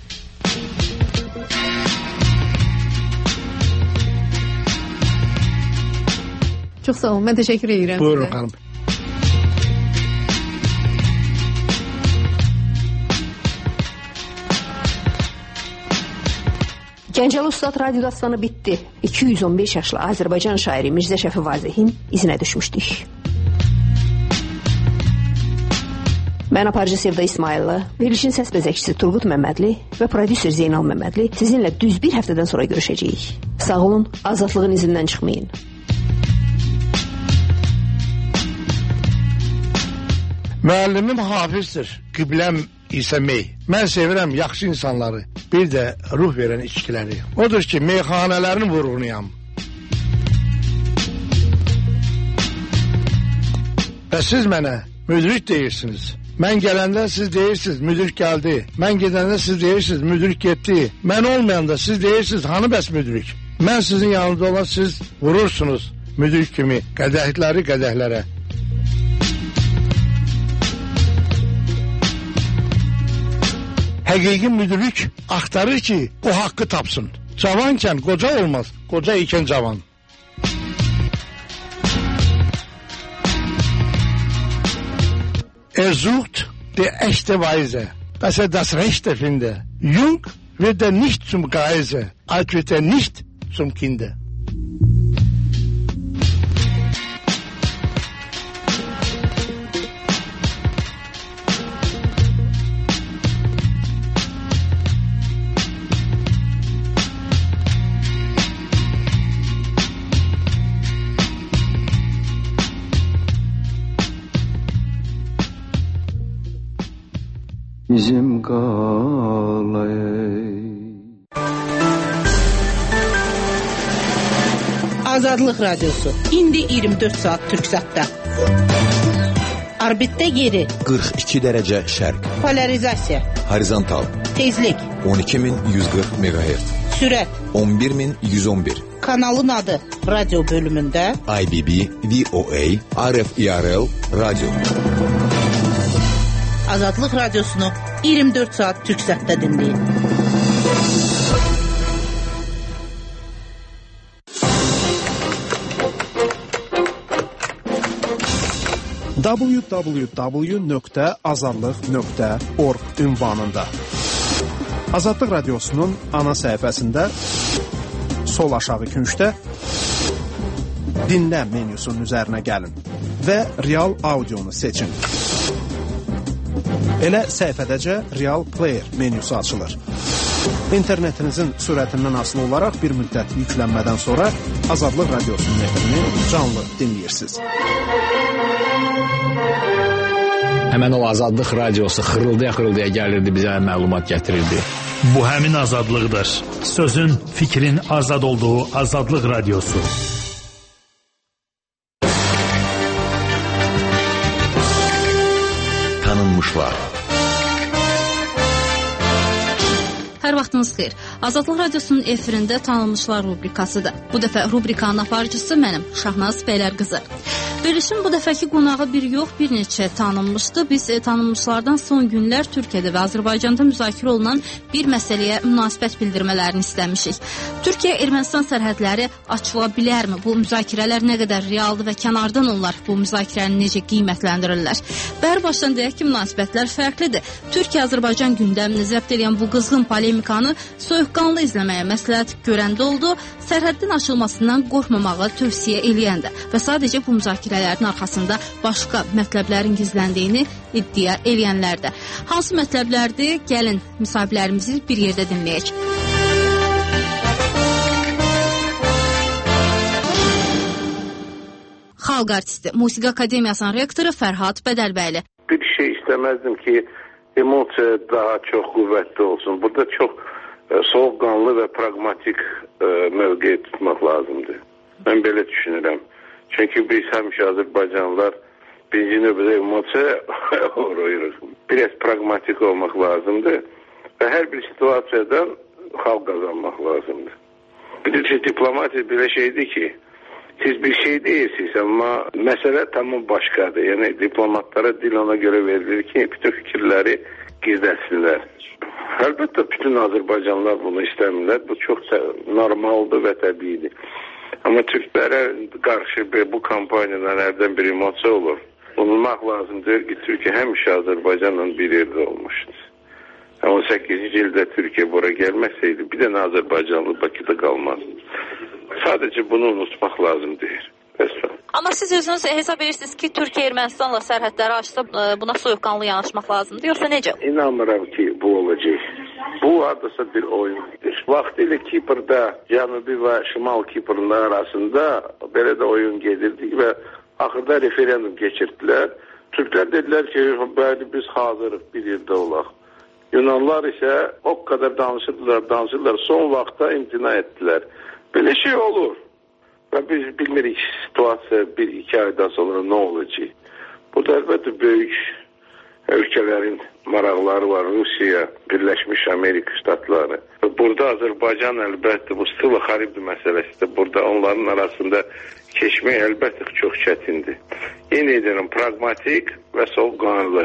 Çox sağ olun, mən təşəkkür edirəm. Buyurun xanım. Gəncəli Ustad Radio dastanı bitdi. iki yüz on beş yaşlı Azərbaycan şairi Mirzə Şəfi Vazehin izinə düşmüşdük. Mən aparıcı Sevda İsmayıllı, verilişin səs bəzəkçisi Turqut Məmmədli və prodüser Zeynal Məmmədli sizinlə düz bir həftədən sonra görüşəcəyik. Sağ olun, azadlığın izindən çıxmayın. Müəllimim hafizdir, qibləm İsa Mey. Mən sevirəm yaxşı insanları, bir də ruh verən içkiləri. Odur ki, meyxanələrini vurğunuyam. Və siz mənə müdrik deyirsiniz. Mən gələndə siz deyirsiniz, müdrik gəldi. Mən gedəndə siz deyirsiniz, müdrik getdi. Mən olmayanda siz deyirsiniz, hanı bəs müdrik? Mən sizin yanınızda olan siz vurursunuz müdrik kimi qədəhləri qədəhlərə. Həqiqi müdrik axtarır ki, o haqqı tapsın. Cavankən qoca olmaz, qoca ikən cavan. Er sucht der echte Weise, dass er das Rechte finde. Jung wird er nicht zum Greise, alt wird er nicht zum Kinde. Bizim qalay. Azadlıq Radiosu. İndi iyirmi dörd saat Türksatda. Orbitdə yeri qırx iki dərəcə şərq. Polarizasiya. Horizontal. Tezlik on iki min yüz qırx meqahertz. Sürət on bir min yüz on bir. Kanalın adı radio bölümündə I B B, V O A, R F I R L Radio. Azadlıq Radiosunu iyirmi dörd saat Türksatda dinləyin. w w w nöqtə azadlıq nöqtə org ünvanında. Azadlıq Radiosunun ana səhifəsində sol aşağı küncdə dinlə menyusunun üzərinə gəlin və real audionu seçin. Elə səhifədəcə Real Player menyusu açılır. İnternetinizin sürətindən asılı olaraq bir müddət yüklənmədən sonra Azadlıq Radiosunun efrini canlı dinləyirsiniz. Həmən o Azadlıq Radiosu xırıldaya-xırıldaya gəlirdi, bizə məlumat gətirirdi. Bu həmin azadlıqdır. Sözün, fikrin azad olduğu Azadlıq Radiosu. Tanınmışlar. Hər vaxtınız xeyir. Azadlıq Radiosunun efirində Tanınmışlar rubrikasıdır. Bu dəfə rubrikanın aparıcısı mənim, Şahnaz Bəylər qızı. Verilişin bu dəfəki qonağı bir yox, bir neçə tanınmışdı. Biz e, tanınmışlardan son günlər Türkiyədə və Azərbaycanda müzakirə olunan bir məsələyə münasibət bildirmələrini istəmişik. Türkiyə-Ermənistan sərhədləri açıla bilərmi? Bu müzakirələr nə qədər realdır və kənardan onlar bu müzakirəni necə qiymətləndirirlər? Bər başdan deyək ki, münasibətlər fərqlidir. Türkiyə-Azərbaycan gündəmini zəbt edən bu qızğın polemikanı soyuqqanlı izləməyə məsləhət görəndə oldu. Sərhədin açılmasından qorxmamağı tövsiyə eləyəndə və sadəcə bu müzakirələrin arxasında başqa mətləblərin gizləndiyini iddia eləyənlər də. Hansı mətləblərdir? Gəlin müsahiblərimizi bir yerdə dinləyək. Xalq artisti, Musiqi Akademiyasının rektoru Fərhad Bədəlbəyli. Bir şey istəməzdim ki, emosiya daha çox qüvvətli olsun. Burada çox e, soğuqqanlı və pragmatik e, mövqe tutmaq lazımdır. Mən belə düşünürəm. Çünki biz həmişə Azərbaycanlılar birinci növbədə emosiya uğrayırıq. Biraz pragmatik olmaq lazımdır və hər bir situasiyadan xalq qazanmaq lazımdır. Bir də diplomatiya belə şeydir ki, siz bir şey deyirsiniz, amma məsələ tamam başqadır. Yəni diplomatlara dil ona görə verilir ki, bütün fikirləri gizləsinlər. Əlbəttə, bütün Azərbaycanlılar bunu istəmirlər. Bu çox normaldır və təbiidir. Amma Türklərə qarşı bu kampaniyadan hərdən bir emosiya olur. Unutmaq lazımdır ki, Türkiyə həmişə Azərbaycanla bir yerdə olmuşdur. on səkkizinci ildə Türkiyə bura gəlməsəydi, bir dənə Azərbaycanlı Bakıda qalmaz. Sadəcə bunu unutmaq lazım deyir. Amma siz özünüz hesab edirsiniz ki, Türkiyə Ermənistanla sərhədləri açsa buna soyuqqanlı yanaşmaq lazımdır, yoxsa necə? İnanmıram ki, bu olacaq. Bu adasa bir oyundur. Vaxtilə Kiprdə, Cənubi və Şimal Kiprın arasında belə də oyun gedirdik və axırda referendum keçirdilər. Türklər dedilər ki, bəli biz hazırıq bir yerdə olaq. Yunanlar isə o qədər danışırdılar, danışırdılar, son vaxtda imtina etdilər. Belə şey olur. Və biz bilmirik situasiya bir iki aydan sonra nə olacaq. Bu da əlbəttə böyük ölkələrin maraqları var. Rusiya, Birləşmiş Amerika Ştatları. Burada Azərbaycan əlbəttə bu Stila Xaribdi məsələsidir. Burada onların arasında keçmək əlbəttə çox çətindir. Yenə edirəm, pragmatik və soğuqqanlı.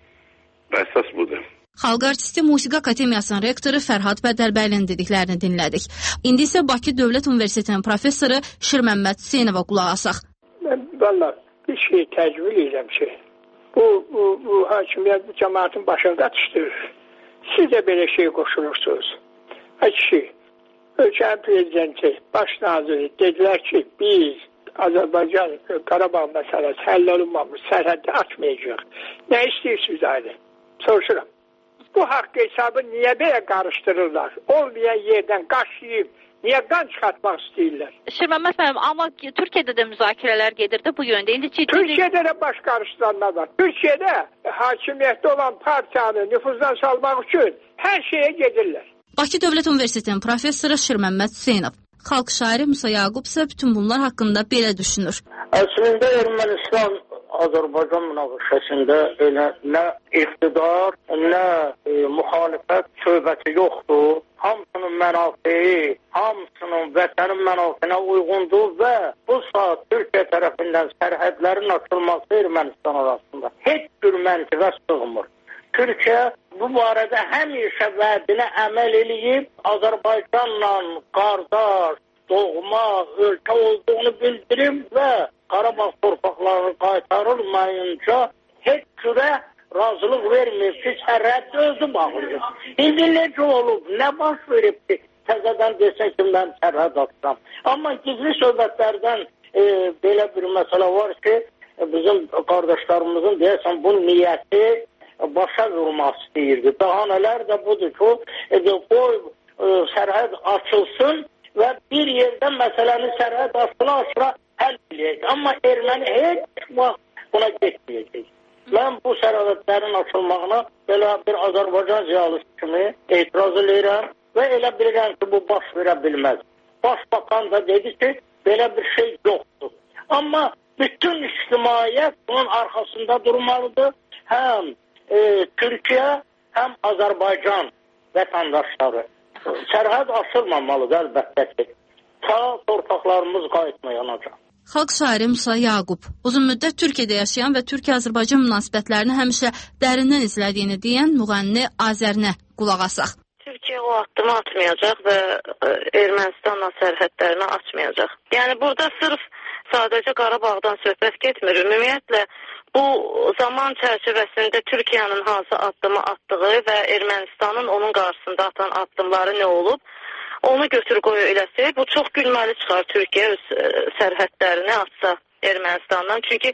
Əsas budur. Xalq artisti Musiqi Akademiyasının rektoru Fərhad Bədəlbəylinin dediklərini dinlədik. İndi isə Bakı Dövlət Universitetinin professoru Şirməmməd Hüseynova qulaq asaq. Mən valla bir şey təcvül edirəm ki, bu, bu, bu hakimiyyət bu cəmaatın başında atışdırır. Siz də belə şey qoşulursunuz. Ha kişi, ölkənin prezidenti, baş naziri dedilər ki, biz Azərbaycan Qarabağ məsələsi həll olunmamış, sərhəddə açmayacaq. Nə istəyirsiniz aile? Soruşuram. Bu haqq hesabı niyə belə qarışdırırlar? Olmayan yerdən qaşlayıb, niyə qan çıxartmaq istəyirlər? Şirməmməd müəllim, amma Türkiyədə də müzakirələr gedirdi bu yöndə. İndi ciddi... Türkiyədə də baş qarışdıranlar var. Türkiyədə hakimiyyətdə olan partiyanı nüfuzdan salmaq üçün hər şeyə gedirlər. Bakı Dövlət Universitetinin professoru Şirməmməd Hüseynov. Xalq şairi Musa Yaqub isə bütün bunlar haqqında belə düşünür. Əslində Ermənistan Azərbaycan münaqişəsində elə nə iqtidar, nə e, müxalifət söhbəti yoxdur. Hamısının mənafeyi, hamısının vətənin mənafeyinə uyğundur və bu saat Türkiyə tərəfindən sərhədlərin açılması Ermənistan arasında heç bir məntiqə sığmır. Türkiyə bu barədə həmişə vədinə əməl eləyib, Azərbaycanla qardaş, doğma ölkə olduğunu bildirib və Qarabağ torpaqları qaytarılmayınca heç cürə razılıq vermir ki, sərhəddə özü bağlayır. İndi necə olub, nə baş verib ki, təzədən desin ki, mən sərhəd açsam. Amma gizli söhbətlərdən e, belə bir məsələ var ki, bizim qardaşlarımızın deyəsən bu niyyəti başa vurmaq istəyirdi. Bəhanələr də budur ki, o qoy sərhəd açılsın və bir yerdən məsələni sərhəd açıla-açıla həll edəcək. Amma erməni heç vaxt buna getməyəcək. Mən bu sərhədlərin açılmağına belə bir Azərbaycan ziyalısı kimi etiraz edirəm və elə bilirəm ki, bu baş verə bilməz. Başbakan da dedi ki, belə bir şey yoxdur. Amma bütün ictimaiyyət bunun arxasında durmalıdır. Həm e, Türkiyə, həm Azərbaycan vətəndaşları. Sərhəd açılmamalıdır əlbəttə ki. Ta torpaqlarımız qayıtmayanacaq. Xalq şairi Musa Yaqub uzun müddət Türkiyədə yaşayan və Türkiyə-Azərbaycan münasibətlərini həmişə dərindən izlədiyini deyən müğənni Azərinə qulaq asaq. Türkiyə o addımı atmayacaq və Ermənistanla sərhədlərini açmayacaq. Yəni burada sırf sadəcə Qarabağdan söhbət getmir. Ümumiyyətlə bu zaman çərçivəsində Türkiyənin hansı addımı atdığı və Ermənistanın onun qarşısında atan addımları nə olub, onu götür qoy eləsək, bu çox gülməli çıxar Türkiyə öz sərhədlərini açsa Ermənistandan. Çünki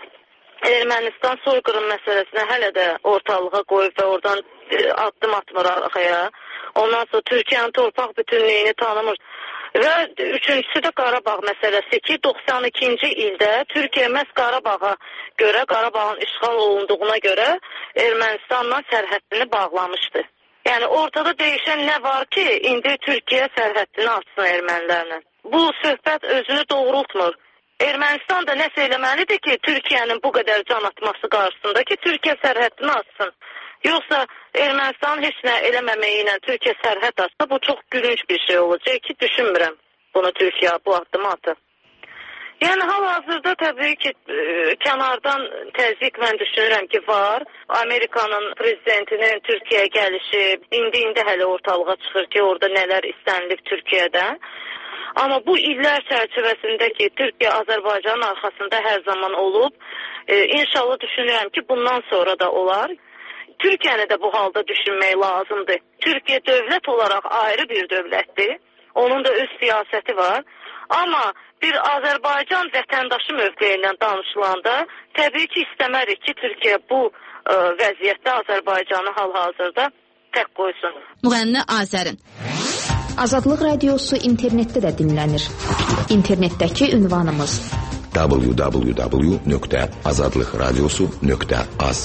Ermənistan soyqırım məsələsinə hələ də ortalığa qoyub və oradan addım atmır arxaya. Ondan sonra Türkiyənin torpaq bütünlüyünü tanımır. Və üçüncüsü də Qarabağ məsələsi ki, doxsan ikinci ildə Türkiyə məhz Qarabağa görə, Qarabağın işğal olunduğuna görə Ermənistanla sərhədini bağlamışdı. Yəni ortada dəyişən nə var ki, indi Türkiyə sərhədini açsın ermənilərlə. Bu söhbət özünü doğrultmur. Ermənistan da nəsə eləməlidir ki, Türkiyənin bu qədər can atması qarşısında ki, Türkiyə sərhədini açsın. Yoxsa Ermənistanın heç nə eləməməyi ilə Türkiyə sərhəd açsa, bu çox gülünç bir şey olacaq ki, düşünmürəm bunu Türkiyə bu addımı atır. Yəni hal-hazırda təbii ki, e, kənardan təzyiq mən düşünürəm ki, var. Amerikanın prezidentinin Türkiyəyə gəlişi indi-indi hələ ortalığa çıxır ki, orada nələr istənilib Türkiyədən. Amma bu illər çərçivəsində ki, Türkiyə Azərbaycanın arxasında hər zaman olub, e, inşallah düşünürəm ki, bundan sonra da olar. Türkiyəni də bu halda düşünmək lazımdır. Türkiyə dövlət olaraq ayrı bir dövlətdir. Onun da öz siyasəti var. Amma bir Azərbaycan vətəndaşı mövqeyindən danışılanda təbii ki, istəmərik ki, Türkiyə bu ə, vəziyyətdə Azərbaycanı hal-hazırda tək qoysun. Müğənni Azərin. Azadlıq Radiosu internetdə də dinlənir. İnternetdəki ünvanımız w w w nöqtə azadlıq radiosu nöqtə az.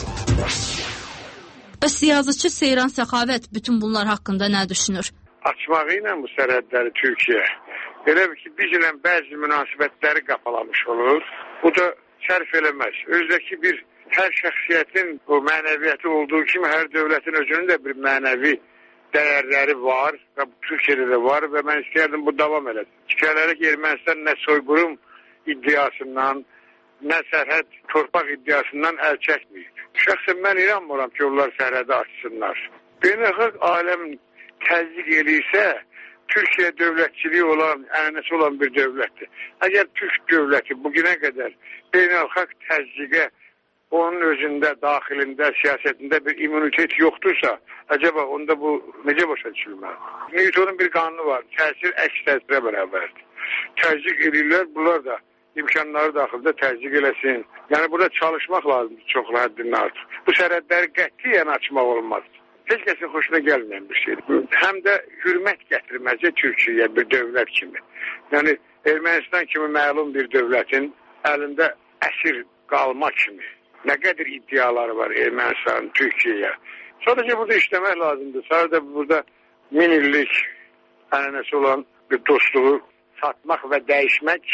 Bəs yazıcı Seyran Səxavət bütün bunlar haqqında nə düşünür? Açmağı ilə bu sərhədləri Türkiyə elə ki, bizlə bəzi münasibətləri qapalamış olur. Bu da sərf eləməz. Özdəki bir hər şəxsiyyətin o mənəviyyəti olduğu kimi hər dövlətin özünün də bir mənəvi dəyərləri var və Türkiyədə də var və mən istəyərdim bu davam eləsin. Fikirləri ki, Ermənistan nə soyqırım iddiasından, nə sərhəd torpaq iddiasından əl çəkməyib. Şəxsən mən inanmıram ki, onlar sərhədi açsınlar. Beynəlxalq aləm təzyiq eləyirsə, Türkiyə dövlətçiliyi olan, ənənəsi olan bir dövlətdir. Əgər Türk dövləti bugünə qədər beynəlxalq təzyiqə onun özündə, daxilində, siyasətində bir immunitet yoxdursa, acaba onda bu necə başa düşülməli? Newtonun bir qanunu var, təsir əks təsirə bərabərdir. Təzyiq eləyirlər, bunlar da imkanları daxildə təzyiq eləsin. Yəni burada çalışmaq lazımdır çox həddindən artıq. Bu sərhədləri qətiyyən açmaq olmaz. Heç kəsin xoşuna gəlməyən bir şeydir. Həm də hürmət gətirməcə Türkiyəyə bir dövlət kimi. Yəni Ermənistan kimi məlum bir dövlətin əlində əsir qalma kimi nə qədər iddiaları var Ermənistanın Türkiyəyə. Sadəcə burada işləmək lazımdır. Sadəcə burada min illik ənənəsi olan bir dostluğu satmaq və dəyişmək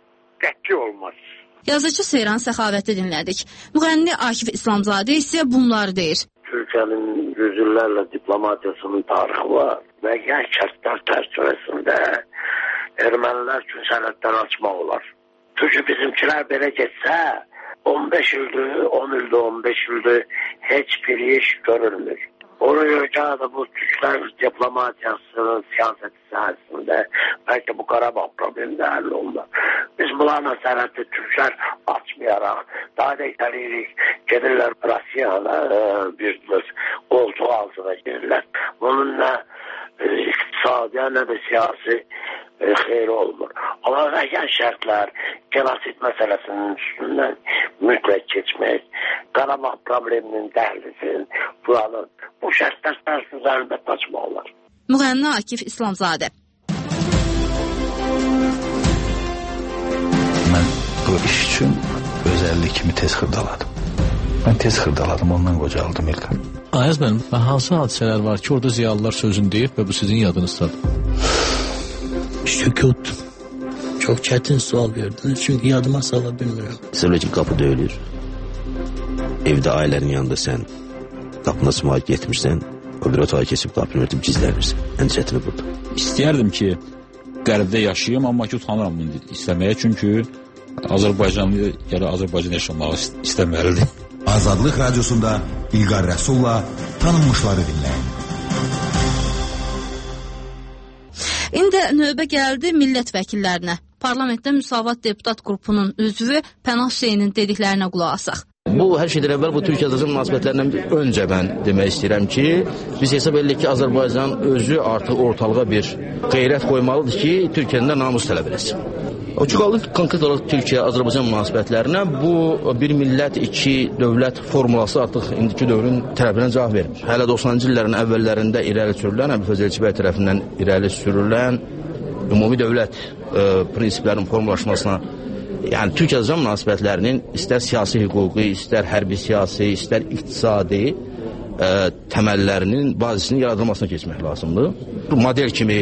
qəti olmaz. Yazıcı Seyran Səxavəti dinlədik. Müğənni Akif İslamzadə isə bunları deyir. Türkiyənin yüzüllərlə diplomatiyasının tarixi var və gəl şərtlər çərçivəsində ermənilər üçün sərhədləri açmaq olar. Çünki bizimkilər belə getsə on beş ildir, on ildir, on beş ildir heç bir iş görülmür. Ona görə də bu Türklər diplomatiyasının siyasəti sahəsində bəlkə bu Qarabağ problemi də həll olunur. Biz bunlarla sərhəddə Türklər açmayaraq, daha da itəliyirik, gedirlər Rusiyana bir qoltuq altına gedirlər. Bunun nə iqtisadi, nə də siyasi e, xeyri olmur. Amma müəyyən şərtlər, genosid məsələsinin üstündən mütləq keçmək, Qarabağ probleminin dəhlizin, buranın, bu şərtlər sərsiz əlbəttə açmaq olar. Müğənni Akif İslamzadə. Mən bu iş üçün öz əlli kimi tez xırdaladım. Mən tez xırdaladım, ondan qocaldım İlqar. Ayaz mənim, hansı hadisələr var ki, orada ziyalılar sözünü deyib və bu sizin yadınızdadır? Sükut. Çox çətin sual verdiniz, çünki yadıma sala bilmirəm. Mesela ki, qapı döyülür. Evdə ailənin yanında sən qapına sımaq getmirsən, o bir otağa keçib qapını örtüb gizlənirsən. Ən çətini burada. İstəyərdim ki, qərbdə yaşayayım, amma ki, utanıram bunu istəməyə, çünki Azərbaycanlı ya da Azərbaycan yaşamağı istəməlidir. Azadlıq Radiosunda İlqar Rəsulla tanınmışları dinləyin. İndi növbə gəldi millət vəkillərinə. Parlamentdə Müsavat Deputat qrupunun üzvü Pənah Hüseynin dediklərinə qulaq asaq. Bu, hər şeydən əvvəl bu Türkiyə-Azərbaycan münasibətlərindən öncə mən demək istəyirəm ki, biz hesab edirik ki, Azərbaycan özü artıq ortalığa bir qeyrət qoymalıdır ki, Türkiyədən namus tələb eləsin. O ki, qalır konkret olaraq Türkiyə-Azərbaycan münasibətlərinə bu bir millət, iki dövlət formulası artıq indiki dövrün tərəfinə cavab vermir. Hələ doxsanıncı illərin əvvəllərində irəli sürülən, Əbülfəz Elçibəy tərəfindən irəli sürülən ümumi dövlət e, prinsiplərinin formulaşmasına, yəni Türkiyə-Azərbaycan münasibətlərinin istər siyasi hüquqi, istər hərbi siyasi, istər iqtisadi e, təməllərinin bazisinin yaradılmasına keçmək lazımdır. Bu model kimi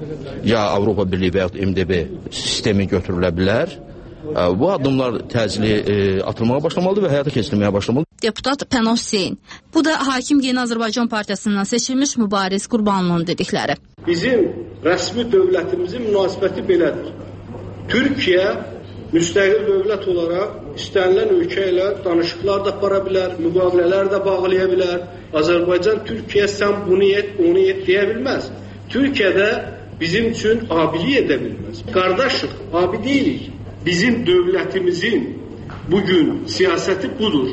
ya Avropa Birliyi və ya M D B sistemi götürülə bilər. E, bu addımlar təcili e, atılmağa başlamalıdır və həyata keçirilməyə başlamalıdır. Deputat Pənah Hüseyn. Bu da Hakim Yeni Azərbaycan Partiyasından seçilmiş Mübariz Qurbanlının dedikləri. Bizim rəsmi dövlətimizin münasibəti belədir. Türkiyə müstəqil dövlət olaraq istənilən ölkə ilə danışıqlar da apara bilər, müqavilələr də bağlaya bilər. Azərbaycan Türkiyə sən bunu et, onu et deyə bilməz. Türkiyədə bizim üçün abilik edə bilməz. Qardaşıq, abi deyilik. Bizim dövlətimizin bugün siyasəti budur.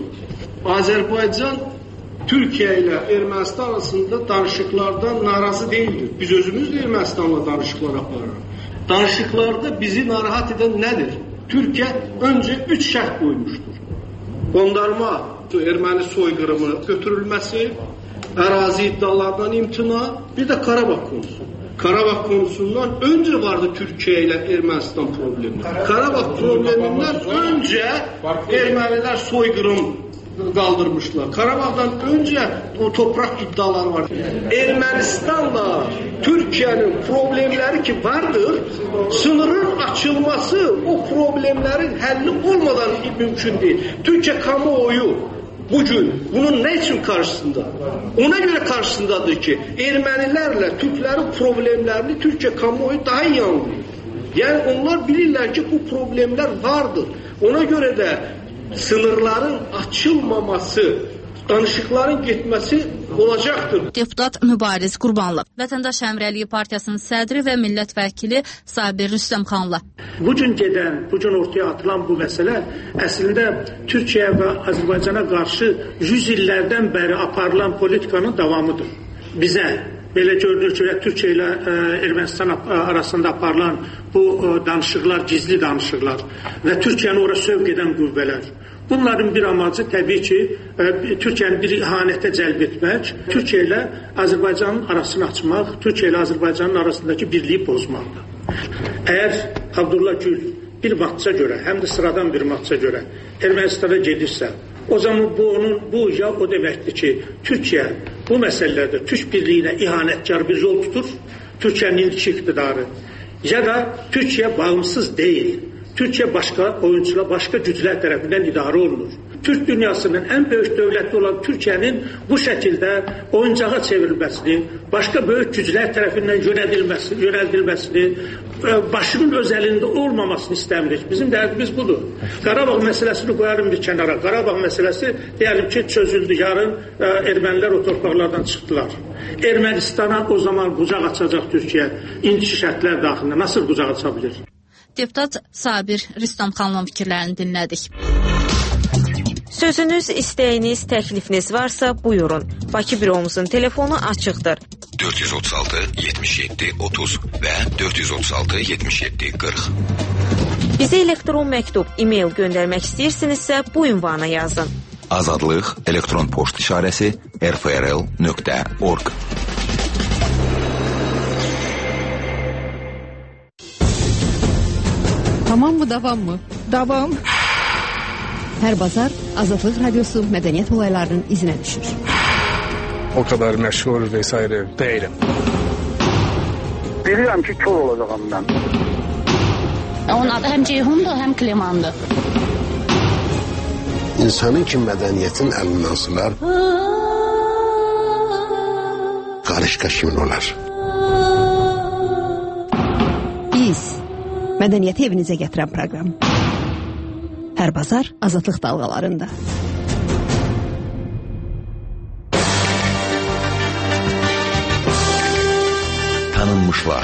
Azərbaycan Türkiyə ilə Ermənistan arasında danışıqlardan narazı deyildir. Biz özümüz də Ermənistanla danışıqlar aparırıq. Danışıqlarda bizi narahat edən nədir? Türkiyə öncə üç şərt qoymuşdur. Qondarma erməni soyqırımı götürülməsi, ərazi iddialardan imtina, bir də Qarabağ konusu. Qarabağ konusundan öncə vardı Türkiyə ilə Ermənistan problemi. Qarabağ problemindən öncə ermənilər soyqırım qaldırmışlar. Qarabağdan öncə o topraq iddiaları var. Ermənistanla Türkiyənin problemləri ki vardır, sınırın açılması o problemlərin həlli olmadan mümkün deyil. Türkiyə kamuoyu bugün bunun nə üçün qarşısında? Ona görə qarşısındadır ki, ermənilərlə Türklərin problemlərini Türkiyə kamuoyu daha iyi anlayır. Yəni onlar bilirlər ki, bu problemlər vardır. Ona görə də sınırların açılmaması, danışıqların getməsi olacaqdır. Deputat Mübariz Qurbanlı, Vətəndaş Həmrəyliyi Partiyasının sədri və millət vəkili Sabir Rüstəmxanlı. Bugün gedən, bugün ortaya atılan bu məsələ əslində Türkiyə və Azərbaycana qarşı yüz illərdən bəri aparılan politikanın davamıdır. Bizə belə görünür ki, Türkiyə ilə e, Ermənistan arasında aparılan bu e, danışıqlar, gizli danışıqlar və Türkiyəni ora sövq edən qüvvələr. Bunların bir amacı təbii ki, e, Türkiyəni bir ihanətə cəlb etmək, Türkiyə ilə Azərbaycanın arasını açmaq, Türkiyə ilə Azərbaycanın arasındakı birliyi pozmaqdır. Əgər Abdullah Gül bir matça görə, həm də sıradan bir matça görə Ermənistana gedirsə, o zaman bu onun bu ya o deməkdir ki, Türkiyə bu məsələlərdə Türk birliyinə ihanətkar bir yol tutur, Türkiyənin indiki iqtidarı, ya da Türkiyə bağımsız deyil. Türkiyə başqa oyuncular, başqa güclər tərəfindən idarə olunur. Türk dünyasının ən böyük dövləti olan Türkiyənin bu şəkildə oyuncağa çevrilməsini, başqa böyük güclər tərəfindən yönədilməsini, yönəldilməsini, başının öz əlində olmamasını istəmirik. Bizim dərdimiz budur. Qarabağ məsələsini qoyarım bir kənara. Qarabağ məsələsi deyəlim ki, çözüldü. Yarın ermənilər o torpaqlardan çıxdılar. Ermənistana o zaman qucaq açacaq Türkiyə. İndiki şərtlər daxilində nasıl qucaq aça bilir? Deputat Sabir Rüstəmxanlının fikirlərini dinlədik. Sözünüz, istəyiniz, təklifiniz varsa buyurun. Bakı büromuzun telefonu açıqdır. dört yüz otuz altı yetmiş yedi otuz və dört yüz otuz altı yetmiş yedi qırx. Bizə elektron məktub, e-mail göndərmək istəyirsinizsə bu ünvana yazın. Azadlıq elektron poçt işarəsi r f r l nöqtə org. Tamam mı, davam mı? Davam. Hər bazar Azadlıq Radiosu mədəniyyət olaylarının izinə düşür. O kadar məşhur vesaire değilim. Bilirəm ki, kör olacağım mən. Onun adı həm Ceyhundur, həm Klimandır. İnsanın ki mədəniyyətin əlindən sılar, qarışqa kimin olar? Biz mədəniyyəti evinizə gətirən proqram. Hər bazar Azadlıq dalğalarında. Tanınmışlar.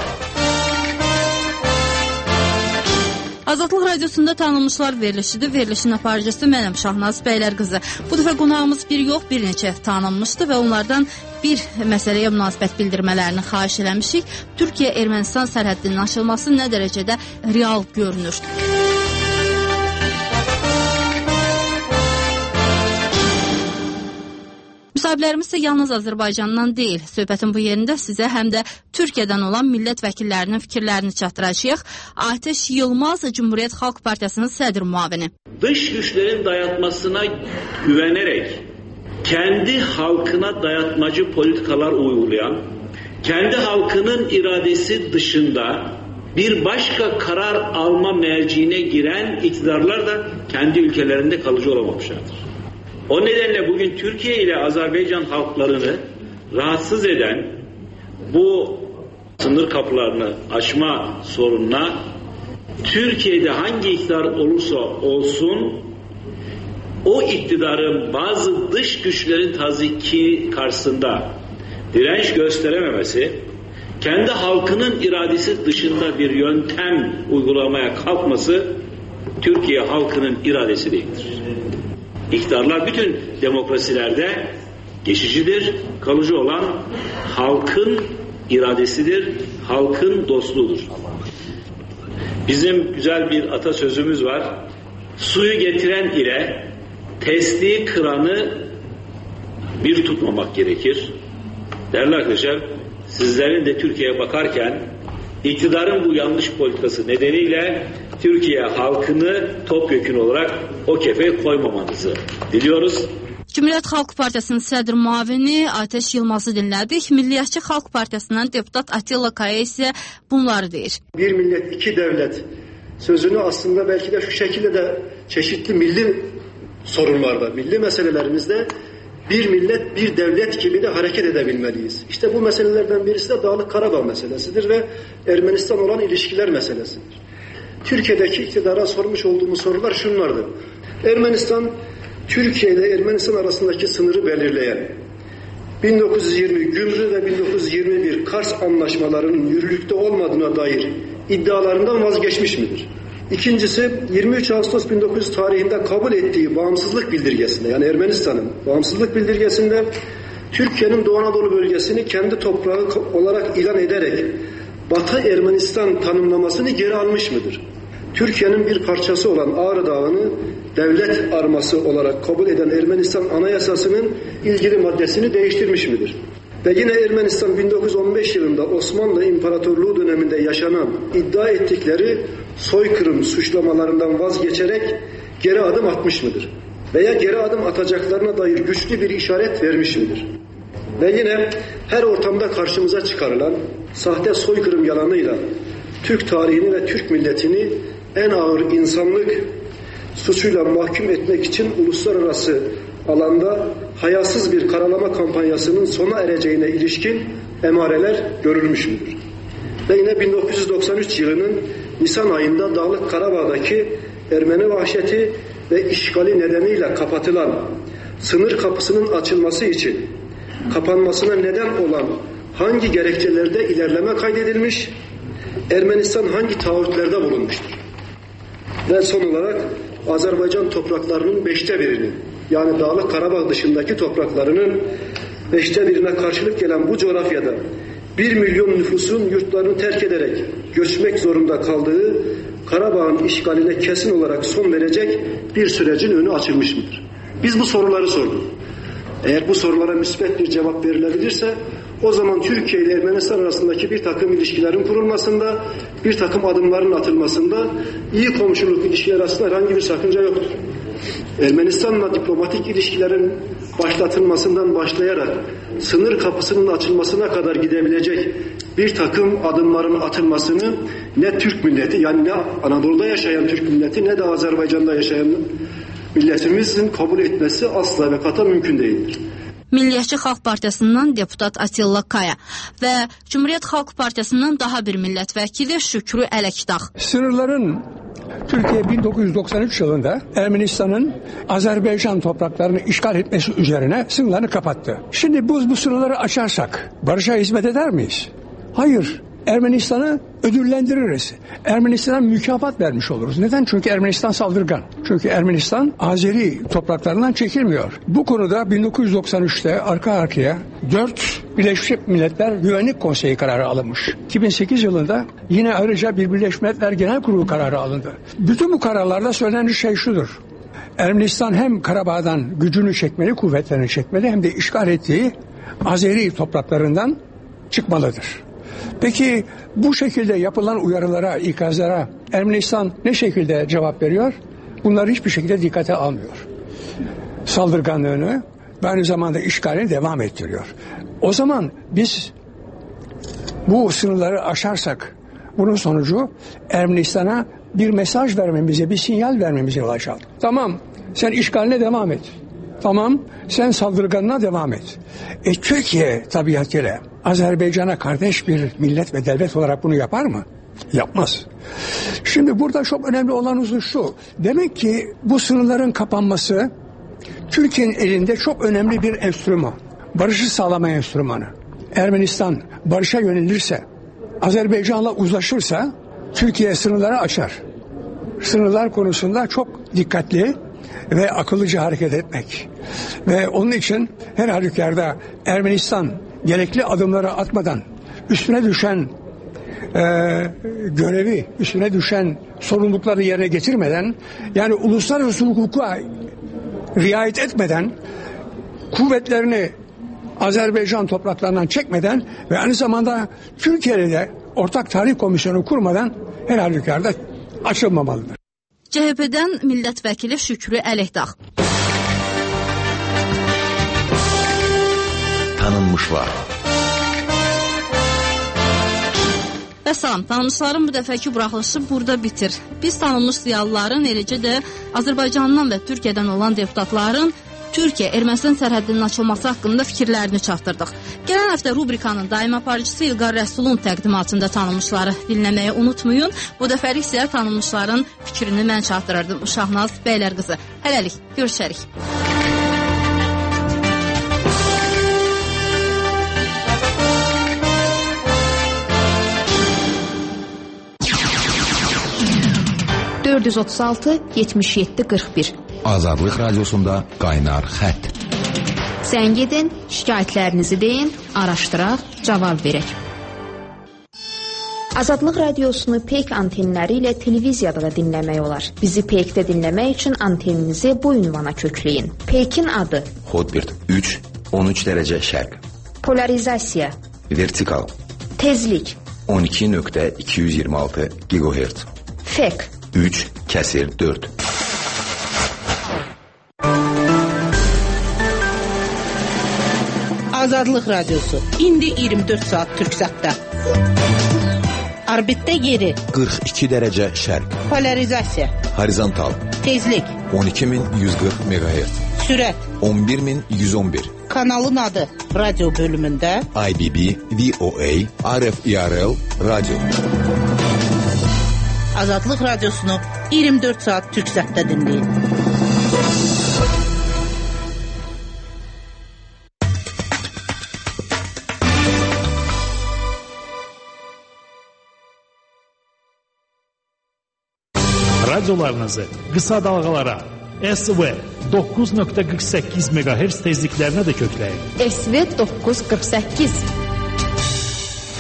Azadlıq Radiosunda tanınmışlar verilişidir. Verilişin aparıcısı mənəm Şahnaz Bəylər qızı. Bu dəfə qonağımız bir yox, bir neçə tanınmışdı və onlardan bir məsələyə münasibət bildirmələrini xahiş eləmişik. Türkiyə-Ermənistan sərhəddinin açılması nə dərəcədə real görünür? Müsahiblərimiz isə yalnız Azərbaycandan deyil. Söhbətin bu yerində sizə həm də Türkiyədən olan millət vəkillərinin fikirlərini çatdıracağıq. Ateş Yılmaz, Cumhuriyyət Xalq Partiyasının sədr müavini. Dış güçlerin dayatmasına güvenerek kendi halkına dayatmacı politikalar uygulayan, kendi halkının iradesi dışında bir başka karar alma merciine giren iktidarlar da kendi ülkelerinde kalıcı olamamışlardır. O nedenle bugün Türkiye ile Azerbaycan halklarını rahatsız eden bu sınır kapılarını aşma sorununa Türkiye'de hangi iktidar olursa olsun o iktidarın bazı dış güçlerin taziki karşısında direnç gösterememesi, kendi halkının iradesi dışında bir yöntem uygulamaya kalkması Türkiye halkının iradesi değildir. İktidarlar bütün demokrasilerde geçicidir, kalıcı olan halkın iradesidir, halkın dostluğudur. Bizim güzel bir atasözümüz var. Suyu getiren ile testiyi kıranı bir tutmamak gerekir. Değerli arkadaşlar, sizlerin de Türkiye'ye bakarken iktidarın bu yanlış politikası nedeniyle Türkiye halkını topyekün olarak o kefeye koymamanızı diliyoruz. Cumhuriyyət Xalq Partiyasının sədr müavini Ateş Yılmazı dinlədik. Milliyetçi Xalq Partiyasından deputat Atilla Kaya isə bunları deyir. Bir millet, iki devlet sözünü aslında belki de şu şekilde de çeşitli milli sorunlarda, milli meselelerimizde bir millet, bir devlet gibi de hareket edebilmeliyiz. İşte bu meselelerden birisi de Dağlık Karabağ meselesidir ve Ermenistan olan ilişkiler meselesidir. Türkiye'deki iktidara sormuş olduğumuz sorular şunlardır. Ermenistan, Türkiye ile Ermenistan arasındaki sınırı belirleyen bin dokuz yüz yirmi Gümrü ve bin dokuz yüz yirmi bir Kars anlaşmalarının yürürlükte olmadığına dair iddialarından vazgeçmiş midir? İkincisi, yirmi üç Ağustos bin dokuz yüz tarihinde kabul ettiği bağımsızlık bildirgesinde, yani Ermenistan'ın bağımsızlık bildirgesinde Türkiye'nin Doğu Anadolu bölgesini kendi toprağı olarak ilan ederek Batı Ermenistan tanımlamasını geri almış mıdır? Türkiye'nin bir parçası olan Ağrı Dağı'nı devlet arması olarak kabul eden Ermenistan Anayasası'nın ilgili maddesini değiştirmiş midir? Ve yine Ermenistan bin dokuz yüz on beş yılında Osmanlı İmparatorluğu döneminde yaşanan iddia ettikleri soykırım suçlamalarından vazgeçerek geri adım atmış mıdır? Veya geri adım atacaklarına dair güçlü bir işaret vermiş midir? Ve yine her ortamda karşımıza çıkarılan sahte soykırım yalanıyla Türk tarihini ve Türk milletini en ağır insanlık suçuyla mahkum etmek için uluslararası alanda hayasız bir karalama kampanyasının sona ereceğine ilişkin emareler görülmüş müdür? Ve yine bin dokuz yüz doksan üç yılının Nisan ayında Dağlık Karabağ'daki Ermeni vahşeti ve işgali nedeniyle kapatılan sınır kapısının açılması için kapanmasına neden olan hangi gerekçelerde ilerleme kaydedilmiş, Ermenistan hangi taahhütlerde bulunmuştur? Ve son olarak Azerbaycan topraklarının beşte birinin, yani Dağlık Karabağ dışındaki topraklarının beşte birine karşılık gelen bu coğrafyada bir milyon nüfusun yurtlarını terk ederek göçmek zorunda kaldığı Karabağ'ın işgaline kesin olarak son verecek bir sürecin önü açılmış mıdır? Biz bu soruları sorduk. Eğer bu sorulara müsbet bir cevap verilebilirse o zaman Türkiye ile Ermenistan arasındaki bir takım ilişkilerin kurulmasında, bir takım adımların atılmasında iyi komşuluk ilişkileri arasında herhangi bir sakınca yoktur. Ermenistan'la diplomatik ilişkilerin başlatılmasından başlayarak sınır kapısının açılmasına kadar gidebilecek bir takım adımların atılmasını ne Türk milleti, yani ne Anadolu'da yaşayan Türk milleti ne de Azerbaycan'da yaşayan milletimizin kabul etmesi asla ve kata mümkün değildir. Milliyetçi Xalq Partiyasından deputat Atilla Kaya və Cumhuriyyət Xalq Partiyasından daha bir milletvəkili Şükrü Ələkdağ. Sınırların Türkiye bin dokuz yüz doksan üç yılında Ermenistan'ın Azerbaycan topraklarını işgal etmesi üzerine sınırlarını kapattı. Şimdi biz bu sınırları açarsak barışa hizmet eder miyiz? Hayır. Ermenistan'ı ödüllendiririz. Ermenistan'a mükafat vermiş oluruz. Neden? Çünkü Ermenistan saldırgan. Çünkü Ermenistan Azeri topraklarından çekilmiyor. Bu konuda bin dokuz yüz doksan üçte arka arkaya dört Birleşmiş Milletler Güvenlik Konseyi kararı alınmış. iki bin sekiz yılında yine ayrıca bir Birleşmiş Milletler Genel Kurulu kararı alındı. Bütün bu kararlarda söylenen şey şudur. Ermenistan hem Karabağ'dan gücünü çekmeli, kuvvetlerini çekmeli, hem de işgal ettiği Azeri topraklarından çıkmalıdır. Peki bu şekilde yapılan uyarılara, ikazlara Ermenistan ne şekilde cevap veriyor? Bunları hiçbir şekilde dikkate almıyor. Saldırganlığını ve aynı zamanda işgalini devam ettiriyor. O zaman biz bu sınırları aşarsak bunun sonucu Ermenistan'a bir mesaj vermemize, bir sinyal vermemize olacak. Tamam, sen işgaline devam et. Tamam, sen saldırganına devam et. E Türkiye tabiatıyla Azerbaycan'a kardeş bir millet ve devlet olarak bunu yapar mı? Yapmaz. Şimdi burada çok önemli olan husus şu. Demek ki bu sınırların kapanması Türkiye'nin elinde çok önemli bir enstrüman. Barışı sağlama enstrümanı. Ermenistan barışa yönelirse, Azerbaycan'la uzlaşırsa Türkiye sınırları açar. Sınırlar konusunda çok dikkatli ve akıllıca hareket etmek. Ve onun için her halükarda Ermenistan gerekli adımları atmadan, üstüne düşen e, görevi, üstüne düşen sorumlulukları yerine getirmeden, yani uluslararası hukuka riayet etmeden, kuvvetlerini Azerbaycan topraklarından çekmeden ve aynı zamanda Türkiye'de de ortak tarih komisyonu kurmadan her halükarda açılmamalıdır. C H P'dən milletvəkili Şükrü Ələkdağ. Tanınmışlar. Və salam, tanınmışların bu dəfəki buraxılışı burada bitir. Biz tanınmış ziyalıların, eləcə də Azərbaycandan və Türkiyədən olan deputatların Türkiyə-Ermənistan sərhədinin açılması haqqında fikirlərini çatdırdıq. Gələn həftə rubrikanın daimi aparıcısı İlqar Rəsulun təqdimatında tanınmışları dinləməyi unutmayın. Bu dəfəlik sizə tanınmışların fikrini mən çatdırırdım. Şahnaz Bəylər qızı. Hələlik, görüşərik. dörd yüz otuz altı yetmiş yeddi qırx bir Azadlıq Radiosunda qaynar xətt. Zəng edin, şikayətlərinizi deyin, araşdıraq, cavab verək. Azadlıq Radiosunu Peyk antenləri ilə televiziyada da dinləmək olar. Bizi Peykdə dinləmək üçün anteninizi bu ünvana kökləyin. Peykin adı: Hotbird üç on üç dərəcə şərq. Polarizasiya: Vertikal. Tezlik: on iki nöqtə iki yüz iyirmi altı gigahertz. Fek: üç kəsir dörd. Azadlıq Radiosu indi iyirmi dörd saat Türksatda. Orbitdə yeri qırx iki dərəcə şərq. Polarizasiya: Horizontal. Tezlik: on iki min yüz qırx megahertz. Sürət: on bir min yüz on bir. Kanalın adı radio bölümündə I B B, V O A, R F I R L Radio. Azadlıq Radiosunu iyirmi dörd saat Türksatda dinləyin. Radiolarınızı qısa dalğalara S V doqquz nöqtə qırx səkkiz megahertz tezliklərinə də kökləyin. S V doqquz qırx səkkiz.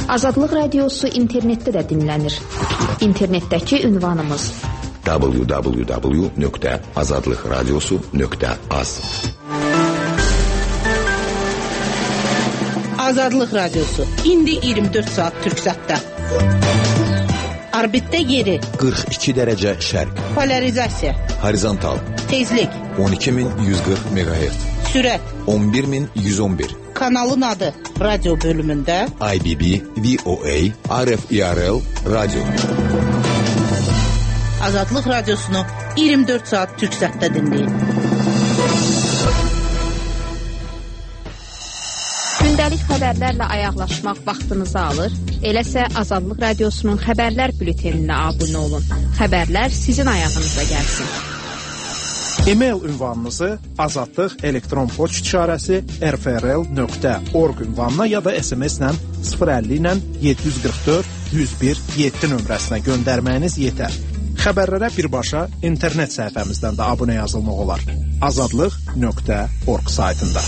Azadlıq Radiosu internetdə də dinlənir. İnternetdəki ünvanımız w w w nöqtə azadlıq radiosu nöqtə az. Azadlıq Radiosu indi iyirmi dörd saat Türksatda. Orbitdə yeri qırx iki dərəcə şərq. Polarizasiya Horizontal tezlik on iki min yüz qırx meqahertz. Sürət on bir min yüz on bir. Kanalın adı radio bölümündə I B B, V O A, R F I R L Radio. Azadlıq Radiosunu iyirmi dörd saat Türksatda dinləyin. Gündəlik xəbərlərlə ayaqlaşmaq vaxtınızı alır. Eləsə Azadlıq Radiosunun xəbərlər bülteninə abunə olun. Xəbərlər sizin ayağınıza gəlsin. E-mail ünvanınızı azadlıq elektron poçt işarəsi r f r l nöqtə org ünvanına ya da S M S-lə sıfır əlli ilə yeddi yüz qırx dörd yüz bir yeddi nömrəsinə göndərməyiniz yetər. Xəbərlərə birbaşa internet səhifəmizdən də abunə yazılmaq olar. azadlıq nöqtə org saytında.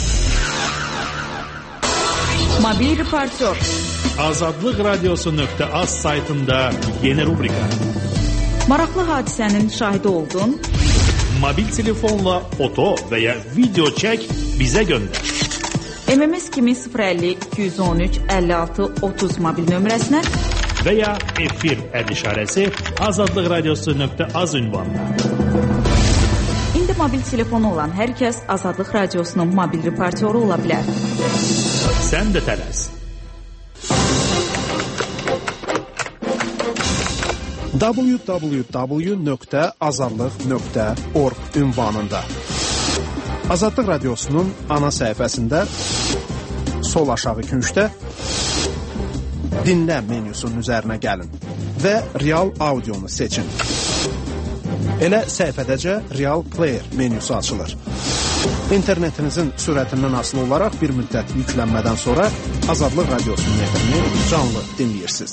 Mobil reportyor. Azadlıq Radiosu nöqtə az saytında yeni rubrika. Maraqlı hadisənin şahidi oldun. Mobil telefonla foto və ya video çək bizə göndər. M M S kimi sıfır əlli iki yüz on üç əlli altı otuz mobil nömrəsinə və ya efir əd işarəsi azadlıq radiosu nöqtə az ünvanına. İndi mobil telefonu olan hər kəs Azadlıq Radiosunun mobil reportyoru ola bilər. Sən də tələs. w w w nöqtə azadlıq nöqtə org ünvanında. Azadlıq Radiosunun ana səhifəsində sol aşağı küncdə dinlə menyusunun üzərinə gəlin və real audionu seçin. Elə səhifədəcə real player menyusu açılır. İnternetinizin sürətindən asılı olaraq bir müddət yüklənmədən sonra Azadlıq Radiosunun efrini canlı dinləyirsiniz.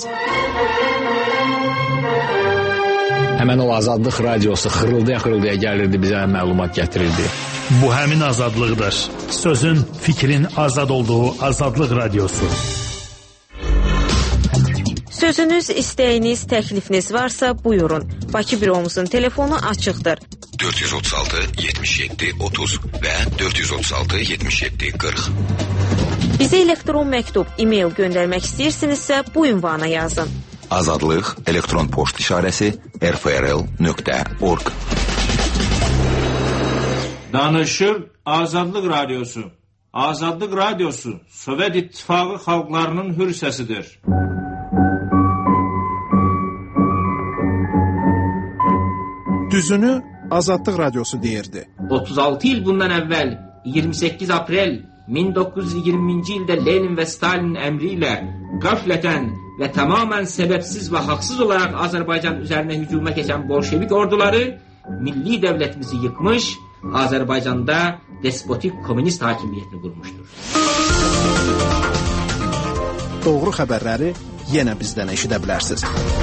Həmən o Azadlıq Radiosu xırıldaya-xırıldaya gəlirdi, bizə məlumat gətirirdi. Bu həmin azadlıqdır. Sözün, fikrin azad olduğu Azadlıq Radiosu. Sözünüz, istəyiniz, təklifiniz varsa buyurun. Bakı büromuzun telefonu açıqdır. dörd yüz otuz altı yetmiş yeddi otuz və dörd yüz otuz altı yetmiş yeddi qırx. Bizə elektron məktub, e-mail göndərmək istəyirsinizsə bu ünvana yazın. Azadlıq elektron poçt işarəsi r f r l nöqtə org. Danışır Azadlıq Radiosu. Azadlıq Radiosu Sovet İttifaqı xalqlarının hür səsidir. Düzünü Azadlıq Radiosu deyirdi. otuz altı il bundan əvvəl iyirmi səkkiz aprel min doqquz yüz iyirminci ildə Lenin və Stalinin əmri ilə qaflətən və tamamən səbəbsiz və haqsız olaraq Azərbaycan üzərinə hücuma keçən bolşevik orduları milli dövlətimizi yıkmış, Azərbaycanda despotik komünist hakimiyyətini qurmuşdur. Doğru xəbərləri yenə bizdən eşidə bilərsiniz.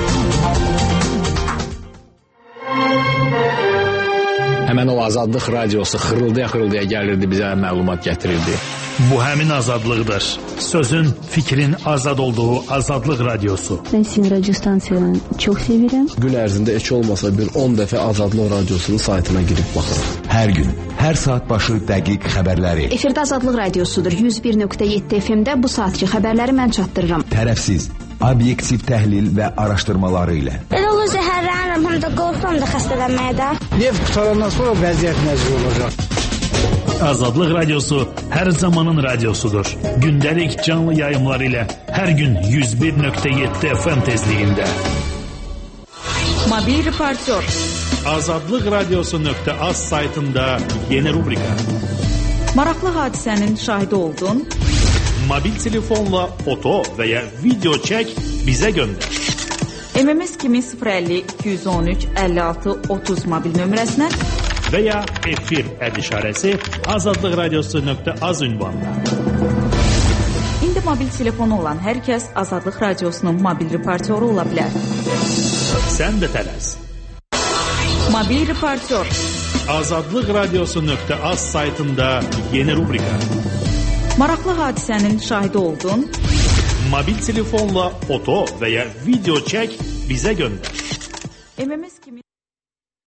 Həmən o Azadlıq Radiosu xırıldaya-xırıldaya gəlirdi, bizə məlumat gətirirdi. Bu həmin azadlıqdır. Sözün, fikrin azad olduğu Azadlıq Radiosu. Mən sizin radio stansiyanı çox sevirəm. Gün ərzində heç olmasa bir on dəfə Azadlıq Radiosunun saytına girib baxırıq. Hər gün, hər saat başı dəqiq xəbərləri. Efirdə Azadlıq Radiosudur. yüz bir nöqtə yeddi F M-də bu saatki xəbərləri mən çatdırıram. Tərəfsiz, obyektiv təhlil və araşdırmaları ilə. Elə olur zəhərlənirəm, həm də qorxuram da xəstələnməyə də. Neft qutarandan sonra vəziyyət nəzir olacaq. Azadlıq Radiosu hər zamanın radiosudur. Gündəlik canlı yayımlar ilə hər gün yüz bir nöqtə yeddi F M tezliyində. Mobil reportyor. Azadlıq Radiosu nöqtə az saytında yeni rubrika. Maraqlı hadisənin şahidi oldun. Mobil telefonla foto və ya video çək bizə göndər. M M S kimi sıfır əlli iki yüz on üç əlli altı otuz mobil nömrəsinə və ya efir əd işarəsi azadlıq radiosu nöqtə az ünvanına. İndi mobil telefonu olan hər kəs Azadlıq Radiosunun mobil reportyoru ola bilər. Sən də tələs. Mobil reportyor. Azadlıq Radiosu nöqtə az saytında yeni rubrika. Maraqlı hadisənin şahidi oldun. mobil telefonla foto və ya video çək, bizə göndər. M M S kimi